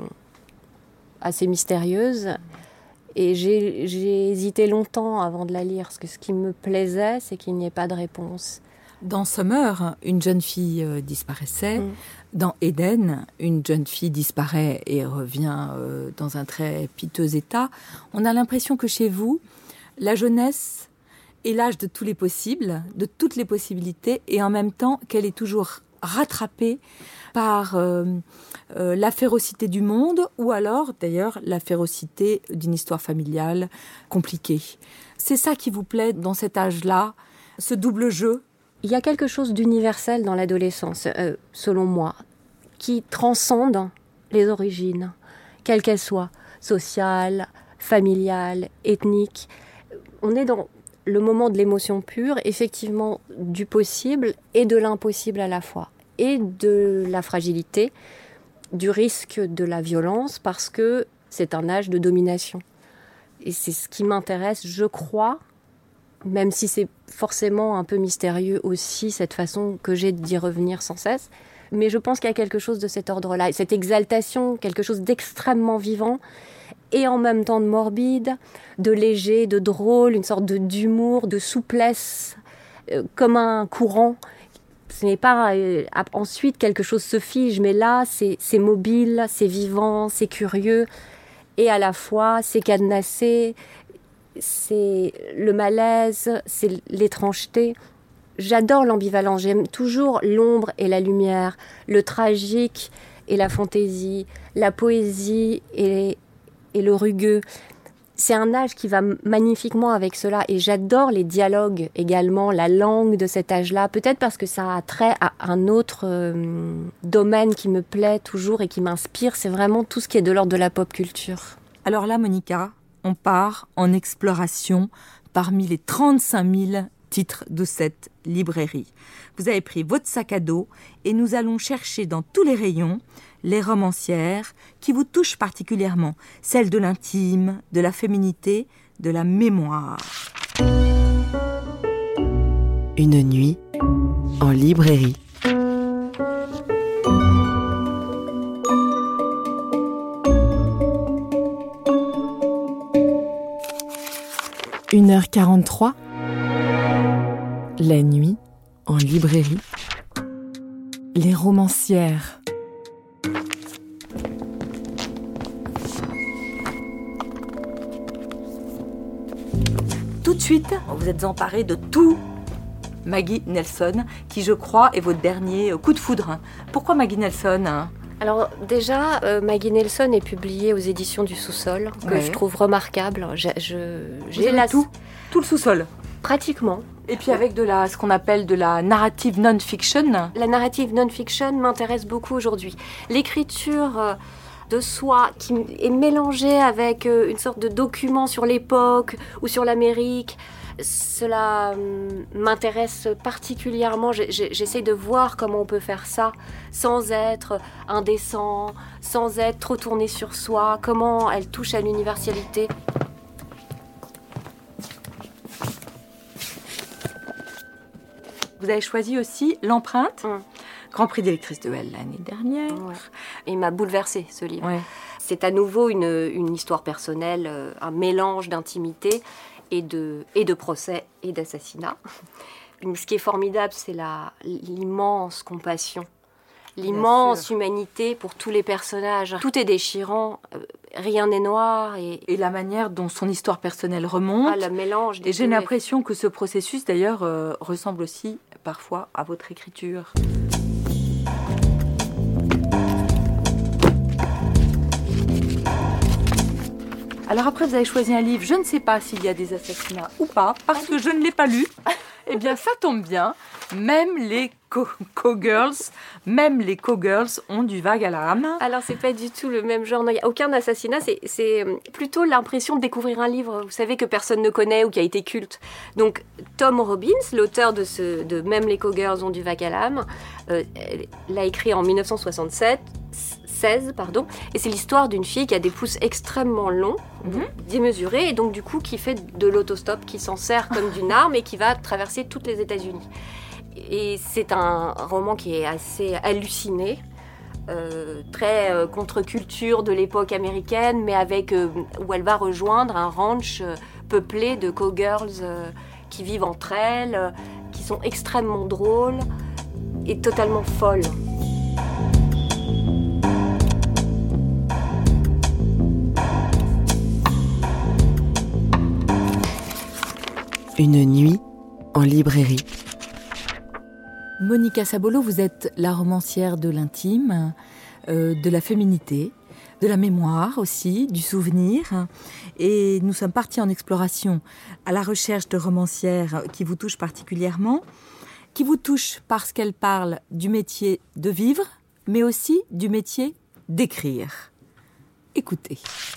assez mystérieuse. Et j'ai, j'ai hésité longtemps avant de la lire, parce que ce qui me plaisait, c'est qu'il n'y ait pas de réponse. Dans Summer, une jeune fille euh, disparaissait. Mmh. Dans Eden, une jeune fille disparaît et revient euh, dans un très piteux état. On a l'impression que chez vous, la jeunesse est l'âge de tous les possibles, de toutes les possibilités, et en même temps qu'elle est toujours rattrapée par euh, euh, la férocité du monde, ou alors d'ailleurs la férocité d'une histoire familiale compliquée. C'est ça qui vous plaît dans cet âge-là, ce double jeu? Il y a quelque chose d'universel dans l'adolescence, euh, selon moi, qui transcende les origines, quelles qu'elles soient, sociales, familiales, ethniques. On est dans le moment de l'émotion pure, effectivement du possible et de l'impossible à la fois, et de la fragilité, du risque de la violence, parce que c'est un âge de domination. Et c'est ce qui m'intéresse, je crois, même si c'est forcément un peu mystérieux aussi, cette façon que j'ai d'y revenir sans cesse. Mais je pense qu'il y a quelque chose de cet ordre-là, cette exaltation, quelque chose d'extrêmement vivant, et en même temps de morbide, de léger, de drôle, une sorte de, d'humour, de souplesse, euh, comme un courant. Ce n'est pas euh, ensuite quelque chose se fige, mais là, c'est, c'est mobile, c'est vivant, c'est curieux, et à la fois, c'est cadenassé, c'est le malaise, c'est l'étrangeté. J'adore l'ambivalence, j'aime toujours l'ombre et la lumière, le tragique et la fantaisie, la poésie et, et le rugueux. C'est un âge qui va magnifiquement avec cela, et j'adore les dialogues également, la langue de cet âge-là, peut-être parce que ça a trait à un autre euh, domaine qui me plaît toujours et qui m'inspire, c'est vraiment tout ce qui est de l'ordre de la pop culture. Alors là, Monica, on part en exploration parmi les trente-cinq mille titres de cette librairie. Vous avez pris votre sac à dos et nous allons chercher dans tous les rayons les romancières qui vous touchent particulièrement, celles de l'intime, de la féminité, de la mémoire. Une nuit en librairie. une heure quarante-trois. La nuit en librairie. Les romancières. Tout de suite, vous êtes emparé de tout Maggie Nelson, qui je crois est votre dernier coup de foudre. Pourquoi Maggie Nelson ? Alors déjà, euh, Maggie Nelson est publiée aux éditions du Sous-Sol, que ouais. je trouve remarquable. Je, je, j'ai la... tout, tout le Sous-Sol. Pratiquement. Et puis avec de la, ce qu'on appelle de la narrative non-fiction. La narrative non-fiction m'intéresse beaucoup aujourd'hui. L'écriture euh, de soi qui est mélangée avec euh, une sorte de document sur l'époque ou sur l'Amérique, cela euh, m'intéresse particulièrement. J'essaie de voir comment on peut faire ça sans être indécent, sans être trop tourné sur soi, comment elle touche à l'universalité. Vous avez choisi aussi L'Empreinte, mmh. Grand Prix des lectrices de L l'année dernière. Ouais. Il m'a bouleversée, ce livre. Ouais. C'est à nouveau une, une histoire personnelle, un mélange d'intimité et de, et de procès et d'assassinat. Ce qui est formidable, c'est la, l'immense compassion, l'immense humanité pour tous les personnages. Tout est déchirant, rien n'est noir. Et, et la manière dont son histoire personnelle remonte. Ah, le mélange. Et j'ai l'impression que ce processus, d'ailleurs, euh, ressemble aussi parfois à votre écriture. Alors après, vous avez choisi un livre, je ne sais pas s'il y a des assassinats ou pas, parce que je ne l'ai pas lu. Eh bien, ça tombe bien, même les co-girls, même les co-girls ont du vague à l'âme. Alors, c'est pas du tout le même genre, il n'y a aucun assassinat, c'est, c'est plutôt l'impression de découvrir un livre, vous savez, que personne ne connaît ou qui a été culte. Donc, Tom Robbins, l'auteur de, ce, de Même les co-girls ont du vague à l'âme, euh, l'a écrit en dix-neuf cent soixante-sept, seize, pardon, et c'est l'histoire d'une fille qui a des pouces extrêmement longs, mm-hmm. démesurés, et donc du coup qui fait de l'autostop, qui s'en sert comme d'une arme et qui va traverser toutes les États-Unis. Et c'est un roman qui est assez halluciné, euh, très euh, contre-culture de l'époque américaine, mais avec euh, où elle va rejoindre un ranch euh, peuplé de co-girls euh, qui vivent entre elles, euh, qui sont extrêmement drôles et totalement folles. Une nuit en librairie. Monica Sabolo, vous êtes la romancière de l'intime, euh, de la féminité, de la mémoire aussi, du souvenir. Et nous sommes partis en exploration à la recherche de romancières qui vous touchent particulièrement, qui vous touchent parce qu'elles parlent du métier de vivre, mais aussi du métier d'écrire. Écoutez.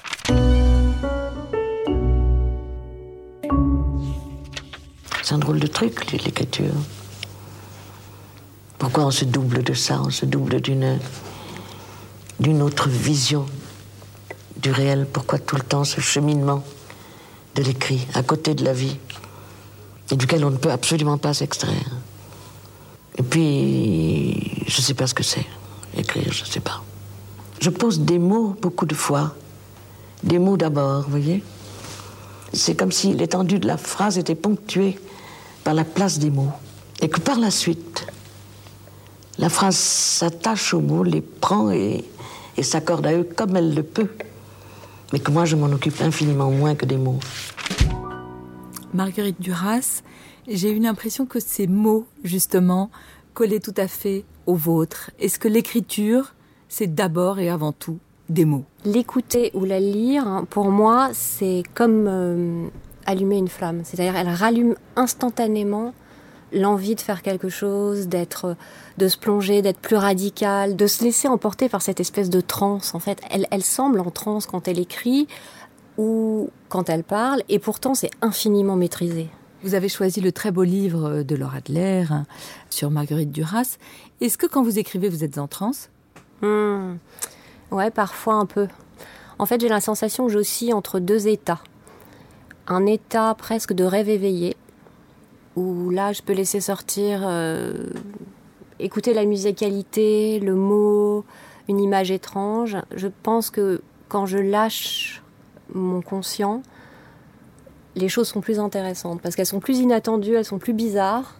C'est un drôle de truc, l'écriture. Pourquoi on se double de ça, on se double d'une, d'une autre vision du réel? Pourquoi tout le temps ce cheminement de l'écrit, à côté de la vie, et duquel on ne peut absolument pas s'extraire? Et puis, je ne sais pas ce que c'est, écrire, je ne sais pas. Je pose des mots beaucoup de fois, des mots d'abord, vous voyez? C'est comme si l'étendue de la phrase était ponctuée par la place des mots. Et que par la suite, la phrase s'attache aux mots, les prend et, et s'accorde à eux comme elle le peut. Mais que moi, je m'en occupe infiniment moins que des mots. Marguerite Duras, j'ai eu l'impression que ces mots, justement, collaient tout à fait aux vôtres. Est-ce que l'écriture, c'est d'abord et avant tout des mots? L'écouter ou la lire, pour moi, c'est comme euh, allumer une flamme. C'est-à-dire, elle rallume instantanément l'envie de faire quelque chose, d'être, de se plonger, d'être plus radical, de se laisser emporter par cette espèce de transe. En fait, elle, elle semble en transe quand elle écrit ou quand elle parle, et pourtant, c'est infiniment maîtrisé. Vous avez choisi le très beau livre de Laura Adler sur Marguerite Duras. Est-ce que quand vous écrivez, vous êtes en transe? mmh. Ouais, parfois un peu. En fait, j'ai la sensation que j'oscille entre deux états. Un état presque de rêve éveillé, où là, je peux laisser sortir, euh, écouter la musicalité, le mot, une image étrange. Je pense que quand je lâche mon conscient, les choses sont plus intéressantes parce qu'elles sont plus inattendues, elles sont plus bizarres.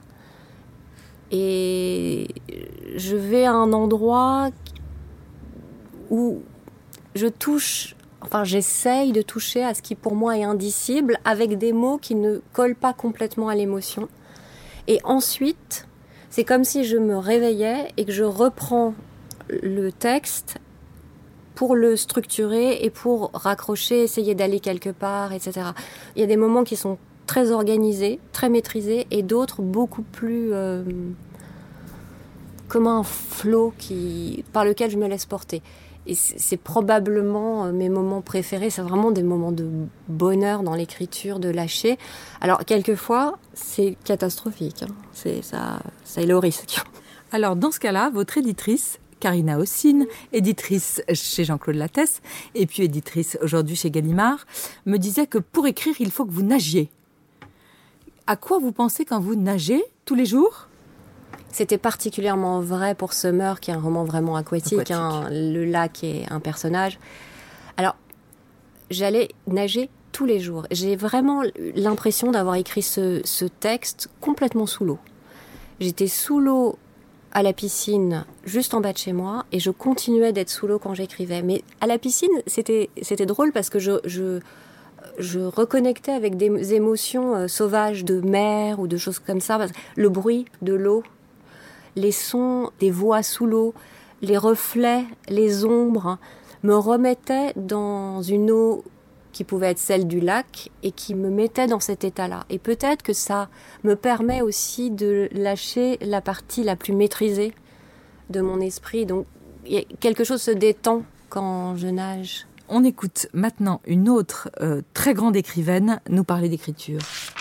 Et je vais à un endroit où je touche, enfin j'essaye de toucher à ce qui pour moi est indicible avec des mots qui ne collent pas complètement à l'émotion. Et ensuite, c'est comme si je me réveillais et que je reprends le texte pour le structurer et pour raccrocher, essayer d'aller quelque part, et cetera. Il y a des moments qui sont très organisés, très maîtrisés, et d'autres beaucoup plus euh, comme un flot qui, par lequel je me laisse porter. Et c'est, c'est probablement mes moments préférés, c'est vraiment des moments de bonheur dans l'écriture, de lâcher. Alors, quelquefois, c'est catastrophique, hein. C'est, ça, ça est le risque. Alors, dans ce cas-là, votre éditrice, Karina Ossine, éditrice chez Jean-Claude Lattès, et puis éditrice aujourd'hui chez Gallimard, me disait que pour écrire, il faut que vous nagiez. À quoi vous pensez quand vous nagez tous les jours ? C'était particulièrement vrai pour Summer, qui est un roman vraiment aquatique. aquatique. Hein, le lac est un personnage. Alors, j'allais nager tous les jours. J'ai vraiment l'impression d'avoir écrit ce, ce texte complètement sous l'eau. J'étais sous l'eau à la piscine, juste en bas de chez moi, et je continuais d'être sous l'eau quand j'écrivais. Mais à la piscine, c'était, c'était drôle parce que je... je je reconnectais avec des émotions euh, sauvages de mer ou de choses comme ça. Le bruit de l'eau, les sons des voix sous l'eau, les reflets, les ombres me remettaient dans une eau qui pouvait être celle du lac et qui me mettait dans cet état-là. Et peut-être que ça me permet aussi de lâcher la partie la plus maîtrisée de mon esprit. Donc quelque chose se détend quand je nage. On écoute maintenant une autre euh, très grande écrivaine nous parler d'écriture.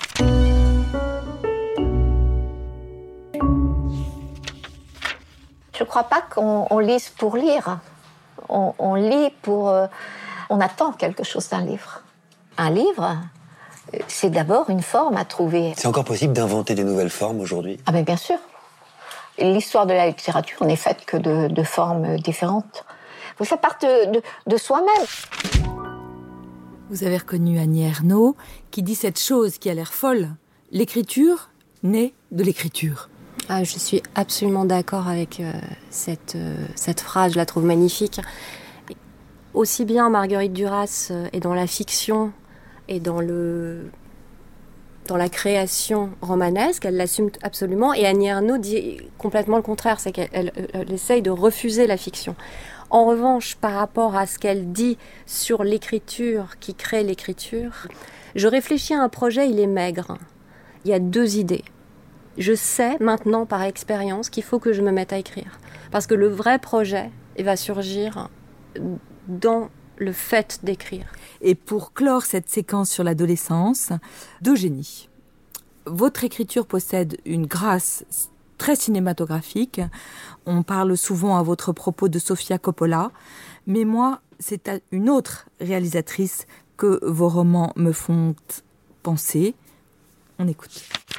Je ne crois pas qu'on on lise pour lire. On, on lit pour... Euh, on attend quelque chose d'un livre. Un livre, c'est d'abord une forme à trouver. C'est encore possible d'inventer des nouvelles formes aujourd'hui ? Ah ben bien sûr. L'histoire de la littérature n'est faite que de, de formes différentes. Vous faites partie de, de, de soi-même. Vous avez reconnu Annie Ernaux qui dit cette chose qui a l'air folle. L'écriture naît de l'écriture. Ah, je suis absolument d'accord avec euh, cette, euh, cette phrase, je la trouve magnifique. Aussi bien Marguerite Duras euh, est dans la fiction et dans, le, dans la création romanesque, elle l'assume absolument, et Annie Ernaux dit complètement le contraire, c'est qu'elle elle, elle essaye de refuser la fiction. En revanche, par rapport à ce qu'elle dit sur l'écriture, qui crée l'écriture, je réfléchis à un projet, il est maigre. Il y a deux idées. Je sais maintenant par expérience qu'il faut que je me mette à écrire. Parce que le vrai projet il va surgir dans le fait d'écrire. Et pour clore cette séquence sur l'adolescence, d'Eugénie, votre écriture possède une grâce très cinématographique. On parle souvent à votre propos de Sofia Coppola, mais moi, c'est à une autre réalisatrice que vos romans me font penser. On écoute.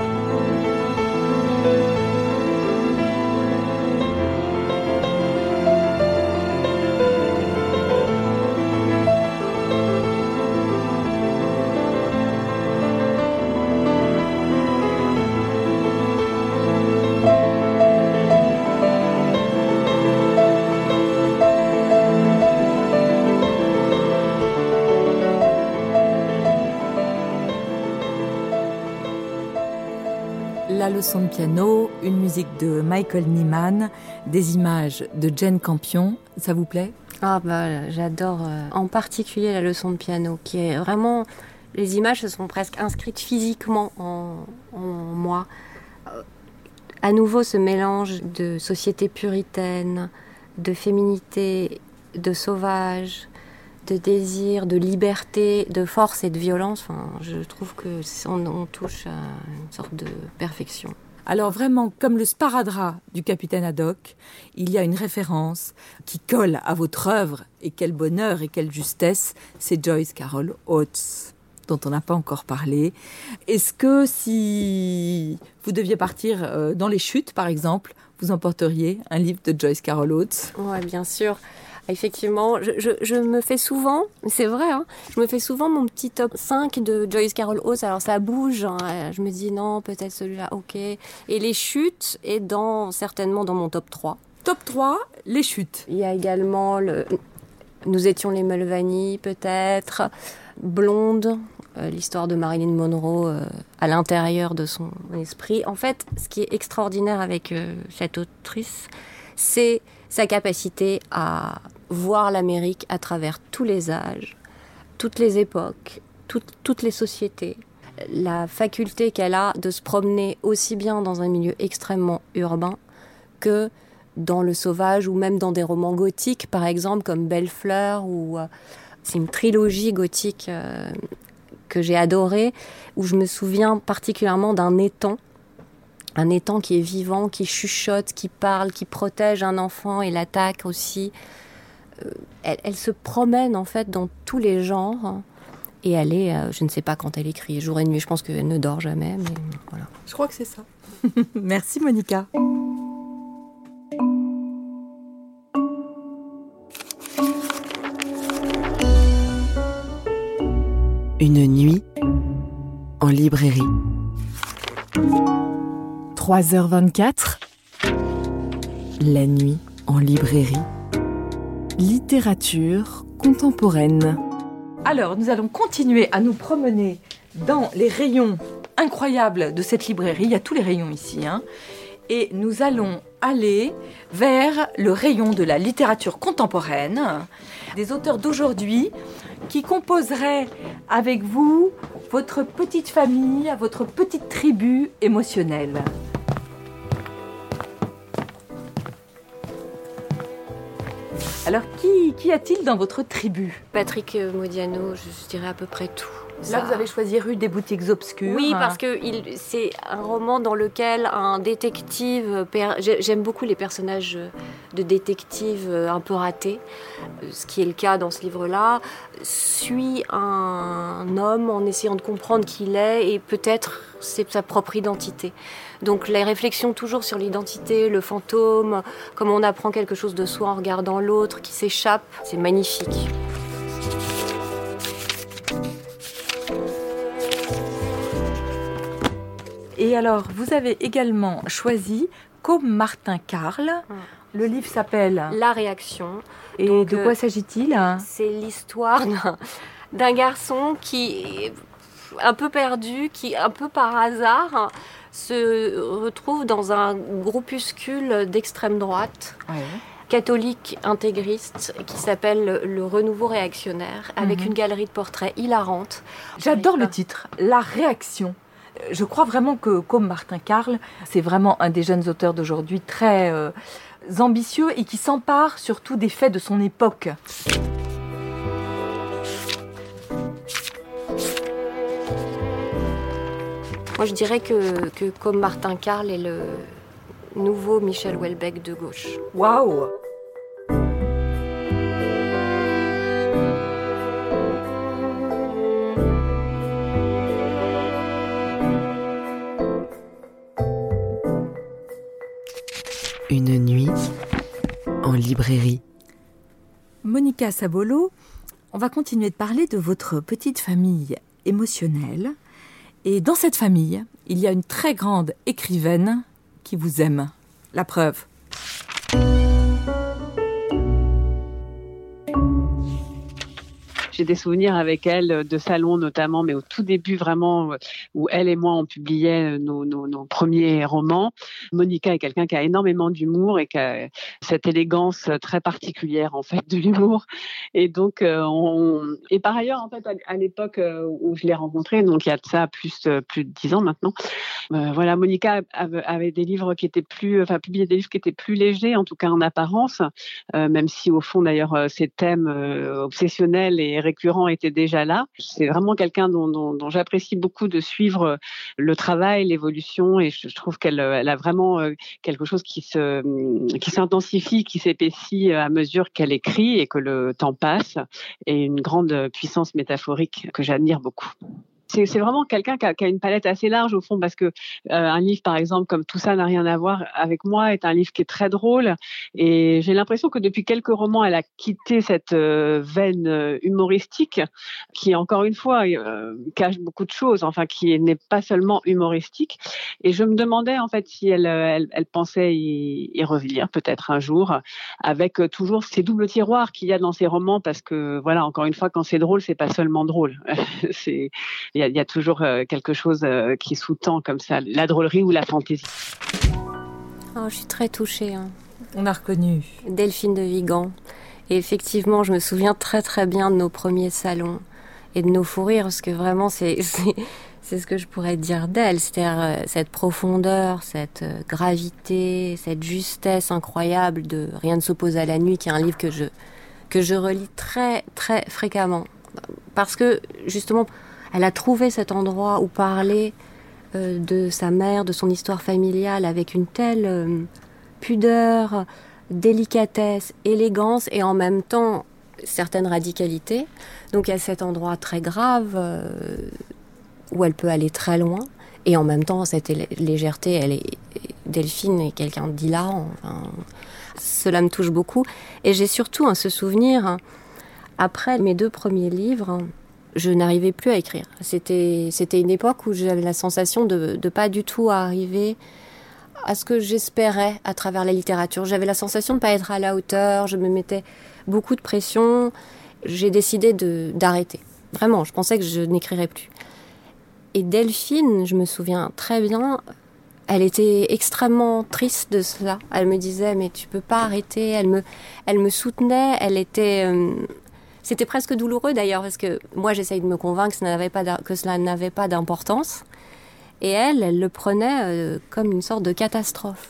La leçon de piano, une musique de Michael Nyman, des images de Jane Campion. Ça vous plaît ? Ah bah j'adore euh, en particulier la leçon de piano, qui est vraiment... Les images se sont presque inscrites physiquement en, en moi. Euh, à nouveau ce mélange de société puritaine, de féminité, de sauvage, de désir, de liberté, de force et de violence. Enfin, je trouve que on, on touche à une sorte de perfection. Alors vraiment, comme le sparadrap du capitaine Haddock, il y a une référence qui colle à votre œuvre. Et quel bonheur et quelle justesse, c'est Joyce Carol Oates. dont on n'a pas encore parlé. Est-ce que si vous deviez partir euh, dans les chutes, par exemple, vous emporteriez un livre de Joyce Carol Oates ? Oui, bien sûr. Effectivement, je, je, je me fais souvent, c'est vrai, hein, je me fais souvent mon petit top cinq de Joyce Carol Oates. Alors ça bouge, hein, je me dis non, peut-être celui-là, ok. Et Les Chutes est dans, certainement dans mon top trois. Top trois, Les Chutes. Il y a également le Nous étions les Mulvaney, peut-être. Blonde, euh, l'histoire de Marilyn Monroe euh, à l'intérieur de son esprit. En fait, ce qui est extraordinaire avec euh, cette autrice, c'est sa capacité à voir l'Amérique à travers tous les âges, toutes les époques, toutes, toutes les sociétés. La faculté qu'elle a de se promener aussi bien dans un milieu extrêmement urbain que dans le sauvage ou même dans des romans gothiques, par exemple, comme Belle Fleur, ou euh, c'est une trilogie gothique euh, que j'ai adorée, où je me souviens particulièrement d'un étang, un étang qui est vivant, qui chuchote, qui parle, qui protège un enfant et l'attaque aussi. Euh, elle, elle se promène en fait dans tous les genres, et elle est, euh, je ne sais pas quand elle écrit, jour et nuit, je pense qu'elle ne dort jamais, mais voilà. Je crois que c'est ça. Merci Monica. Une nuit en librairie. trois heures vingt-quatre. La nuit en librairie. Littérature contemporaine. Alors, nous allons continuer à nous promener dans les rayons incroyables de cette librairie. Il y a tous les rayons ici, hein. Et nous allons aller vers le rayon de la littérature contemporaine, des auteurs d'aujourd'hui qui composeraient avec vous votre petite famille, votre petite tribu émotionnelle. Alors, qui, qui a-t-il dans votre tribu ? Patrick Modiano, je dirais à peu près tout. Là, vous avez choisi Rue des boutiques obscures. Oui, parce que il, c'est un roman dans lequel un détective... J'aime beaucoup les personnages de détectives un peu ratés, ce qui est le cas dans ce livre-là, suit un homme en essayant de comprendre qui il est et peut-être c'est sa propre identité. Donc les réflexions toujours sur l'identité, le fantôme, comment on apprend quelque chose de soi en regardant l'autre qui s'échappe, c'est magnifique. Et alors, vous avez également choisi Comme Martin Carle. Le livre s'appelle La réaction. Et Donc, de quoi euh, s'agit-il ? C'est l'histoire d'un, d'un garçon qui est un peu perdu, qui, un peu par hasard, se retrouve dans un groupuscule d'extrême droite. Ouais. Catholique intégriste qui s'appelle Le Renouveau Réactionnaire, avec mmh. une galerie de portraits hilarante. J'adore le titre, La Réaction. Je crois vraiment que, comme Martin Carle, c'est vraiment un des jeunes auteurs d'aujourd'hui très euh, ambitieux et qui s'empare surtout des faits de son époque. Moi, je dirais que, que comme Martin Carle est le nouveau Michel Houellebecq de gauche. Waouh! Une nuit en librairie. Monica Sabolo, on va continuer de parler de votre petite famille émotionnelle. Et dans cette famille, il y a une très grande écrivaine qui vous aime. La preuve. J'ai des souvenirs avec elle de salons notamment, mais au tout début vraiment, où elle et moi on publiait nos, nos, nos premiers romans. Monica est quelqu'un qui a énormément d'humour et qui a cette élégance très particulière en fait de l'humour. Et donc, euh, on... et par ailleurs en fait à, à l'époque où je l'ai rencontrée, donc il y a de ça plus plus de dix ans maintenant. Euh, voilà, Monica avait, avait des livres qui étaient plus, enfin publiait des livres qui étaient plus légers, en tout cas en apparence, euh, même si au fond d'ailleurs ces thèmes euh, obsessionnels et récurrents étaient déjà là. C'est vraiment quelqu'un dont, dont, dont j'apprécie beaucoup de suivre le travail, l'évolution, et je, je trouve qu'elle elle a vraiment quelque chose qui se, qui s'intensifie, qui s'épaissit à mesure qu'elle écrit et que le temps passe, et une grande puissance métaphorique que j'admire beaucoup. C'est, c'est vraiment quelqu'un qui a, qui a une palette assez large au fond, parce que euh, un livre par exemple comme Tout ça n'a rien à voir avec moi est un livre qui est très drôle, et j'ai l'impression que depuis quelques romans elle a quitté cette euh, veine euh, humoristique qui encore une fois euh, cache beaucoup de choses, enfin qui n'est pas seulement humoristique, et je me demandais en fait si elle, elle, elle pensait y, y revenir peut-être un jour avec euh, toujours ces doubles tiroirs qu'il y a dans ses romans, parce que voilà, encore une fois, quand c'est drôle c'est pas seulement drôle. c'est Il y, a, il y a toujours euh, quelque chose euh, qui sous-tend comme ça, la drôlerie ou la fantaisie. Oh, je suis très touchée. Hein. On a reconnu. Delphine de Vigan. Et effectivement, je me souviens très très bien de nos premiers salons et de nos fous rires, parce que vraiment, c'est, c'est, c'est ce que je pourrais dire d'elle. C'est-à-dire euh, cette profondeur, cette euh, gravité, cette justesse incroyable de Rien ne s'oppose à la nuit, qui est un livre que je, que je relis très très fréquemment. Parce que, justement, elle a trouvé cet endroit où parler euh, de sa mère, de son histoire familiale, avec une telle euh, pudeur, délicatesse, élégance, et en même temps certaines radicalités. Donc il y a cet endroit très grave euh, où elle peut aller très loin, et en même temps cette légèreté. Elle est, Delphine est quelqu'un d'hilarant. Enfin, cela me touche beaucoup. Et j'ai surtout un ce souvenir, hein, après mes deux premiers livres, je n'arrivais plus à écrire. C'était, c'était une époque où j'avais la sensation de ne pas du tout arriver à ce que j'espérais à travers la littérature. J'avais la sensation de ne pas être à la hauteur, je me mettais beaucoup de pression. J'ai décidé de, d'arrêter. Vraiment, je pensais que je n'écrirais plus. Et Delphine, je me souviens très bien, elle était extrêmement triste de cela. Elle me disait, mais tu peux pas arrêter. Elle me, elle me soutenait, elle était... Euh, C'était presque douloureux d'ailleurs, parce que moi j'essaye de me convaincre que, ça n'avait pas que cela n'avait pas d'importance. Et elle, elle le prenait euh, comme une sorte de catastrophe.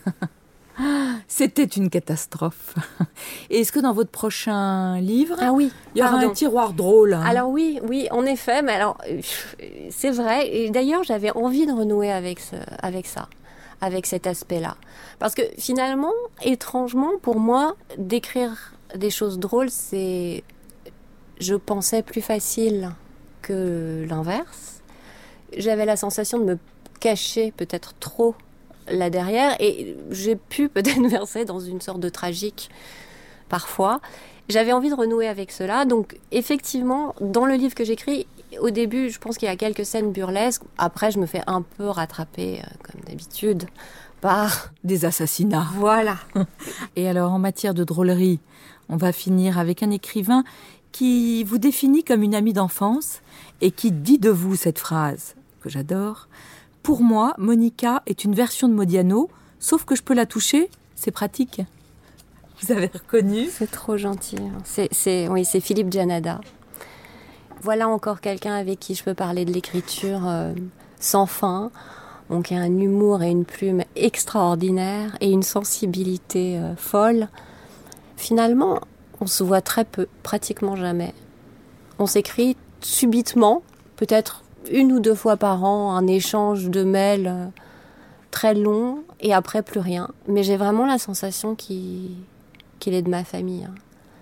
C'était une catastrophe. Et est-ce que dans votre prochain livre, ah oui, il y aura pardon. un tiroir drôle, hein? Alors oui, oui, en effet, mais alors c'est vrai. Et d'ailleurs, j'avais envie de renouer avec, ce, avec ça, avec cet aspect-là. Parce que finalement, étrangement, pour moi, d'écrire des choses drôles, c'est... je pensais plus facile que l'inverse. J'avais la sensation de me cacher peut-être trop là derrière, et j'ai pu peut-être verser dans une sorte de tragique parfois. J'avais envie de renouer avec cela, donc effectivement, dans le livre que j'écris, au début, je pense qu'il y a quelques scènes burlesques. Après, je me fais un peu rattraper, euh, comme d'habitude, par... des assassinats. Voilà. Et alors, en matière de drôlerie, on va finir avec un écrivain qui vous définit comme une amie d'enfance et qui dit de vous cette phrase que j'adore. Pour moi, Monica est une version de Modiano, sauf que je peux la toucher, c'est pratique. Vous avez reconnu ? C'est trop gentil. C'est, c'est, oui, c'est Philippe Giannada. Voilà encore quelqu'un avec qui je peux parler de l'écriture euh, sans fin, donc il y a un humour et une plume extraordinaire et une sensibilité euh, folle. Finalement, on se voit très peu, pratiquement jamais. On s'écrit subitement, peut-être une ou deux fois par an, un échange de mails euh, très long, et après plus rien. Mais j'ai vraiment la sensation qu'il, qu'il est de ma famille. Hein.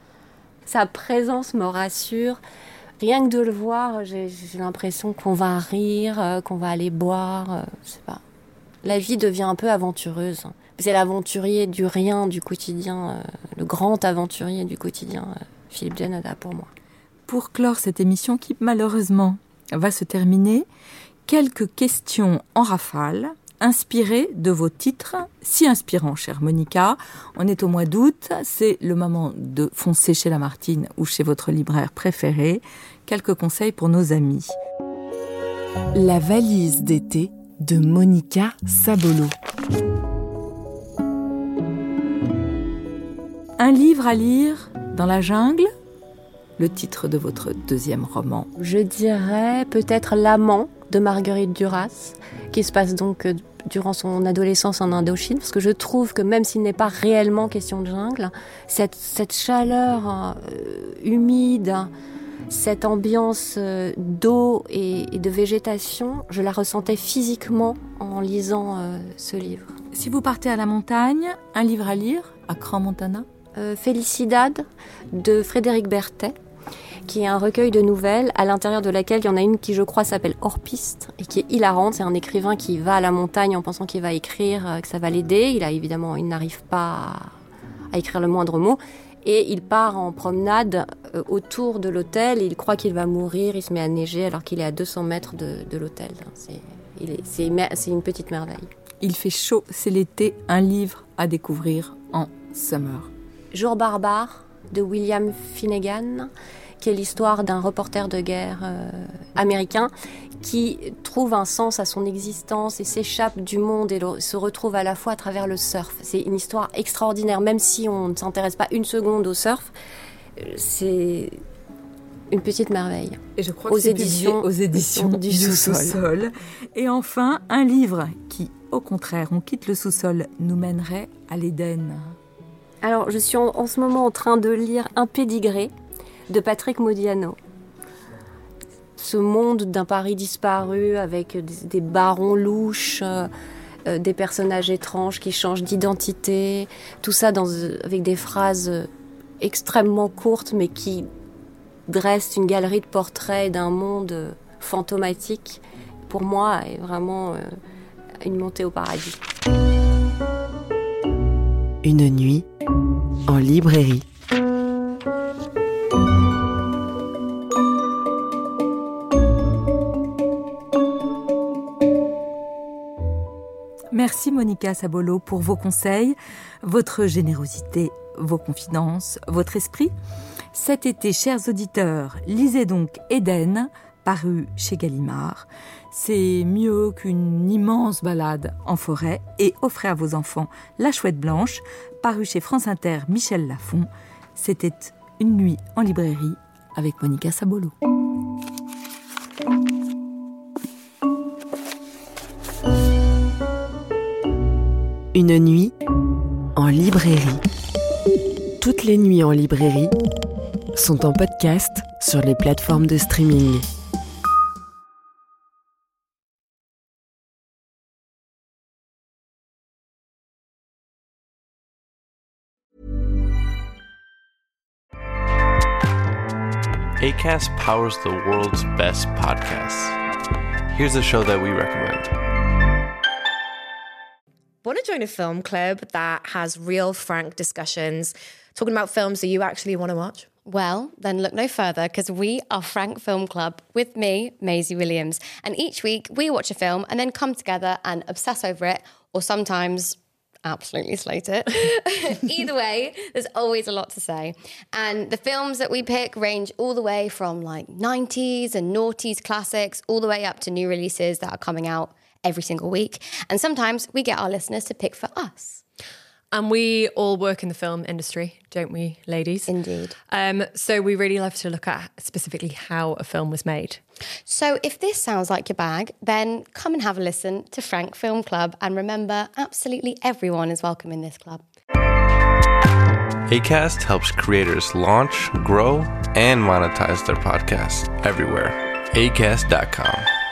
Sa présence me rassure. Rien que de le voir, j'ai, j'ai l'impression qu'on va rire, euh, qu'on va aller boire. Euh, je sais pas. La vie devient un peu aventureuse. C'est l'aventurier du rien, du quotidien, euh, le grand aventurier du quotidien, euh, Philippe Giannada pour moi. Pour clore cette émission qui malheureusement va se terminer, quelques questions en rafale, inspirées de vos titres, si inspirants, chère Monica. On est au mois d'août, c'est le moment de foncer chez Lamartine ou chez votre libraire préféré. Quelques conseils pour nos amis. La valise d'été de Monica Sabolo. Un livre à lire dans la jungle ? Le titre de votre deuxième roman. Je dirais peut-être L'amant de Marguerite Duras, qui se passe donc durant son adolescence en Indochine, parce que je trouve que même s'il n'est pas réellement question de jungle, cette, cette chaleur euh, humide, Cette ambiance d'eau et de végétation, je la ressentais physiquement en lisant euh, ce livre. Si vous partez à la montagne, un livre à lire à Crans-Montana ? euh, Felicidad de Frédéric Berthet, qui est un recueil de nouvelles à l'intérieur de laquelle il y en a une qui, je crois, s'appelle Hors piste et qui est hilarante. C'est un écrivain qui va à la montagne en pensant qu'il va écrire, que ça va l'aider. Il a évidemment, il n'arrive pas à écrire le moindre mot. Et il part en promenade autour de l'hôtel. Il croit qu'il va mourir. Il se met à neiger alors qu'il est à deux cents mètres de, de l'hôtel. C'est, il est, c'est, c'est une petite merveille. Il fait chaud, c'est l'été. Un livre à découvrir en summer. Jour barbare de William Finnegan, qui est l'histoire d'un reporter de guerre euh, américain qui trouve un sens à son existence et s'échappe du monde et le, se retrouve à la fois à travers le surf. C'est une histoire extraordinaire, même si on ne s'intéresse pas une seconde au surf, c'est une petite merveille. Et je crois aux que c'est éditions, aux éditions du, du sous-sol. sous-sol. Et enfin, un livre qui, au contraire, on quitte le sous-sol, nous mènerait à l'Éden. Alors, je suis en, en ce moment en train de lire Un pédigré de Patrick Modiano. Ce monde d'un Paris disparu avec des, des barons louches, euh, euh, des personnages étranges qui changent d'identité, tout ça dans, avec des phrases extrêmement courtes mais qui dressent une galerie de portraits d'un monde fantomatique. Pour moi, est vraiment euh, une montée au paradis. Une nuit en librairie. Merci Monica Sabolo pour vos conseils, votre générosité, vos confidences, votre esprit. Cet été, chers auditeurs, lisez donc Éden, paru chez Gallimard. C'est mieux qu'une immense balade en forêt, et offrez à vos enfants La Chouette Blanche, paru chez France Inter Michel Lafon. C'était Une nuit en librairie avec Monica Sabolo. Une nuit en librairie. Toutes les nuits en librairie sont en podcast sur les plateformes de streaming. Acast powers the world's best podcasts. Here's a show that we recommend. Want to join a film club that has real, frank discussions, talking about films that you actually want to watch? Well, then look no further, because we are Frank Film Club with me, Maisie Williams. And each week we watch a film and then come together and obsess over it, or sometimes absolutely slate it. Either way, there's always a lot to say. And the films that we pick range all the way from like nineties and noughties classics, all the way up to new releases that are coming out every single week. And sometimes we get our listeners to pick for us. And we all work in the film industry, don't we, ladies? Indeed. Um, so we really love to look at specifically how a film was made. So if this sounds like your bag, then come and have a listen to Frank Film Club. And remember, absolutely everyone is welcome in this club. Acast helps creators launch, grow, and monetize their podcasts everywhere. acast dot com.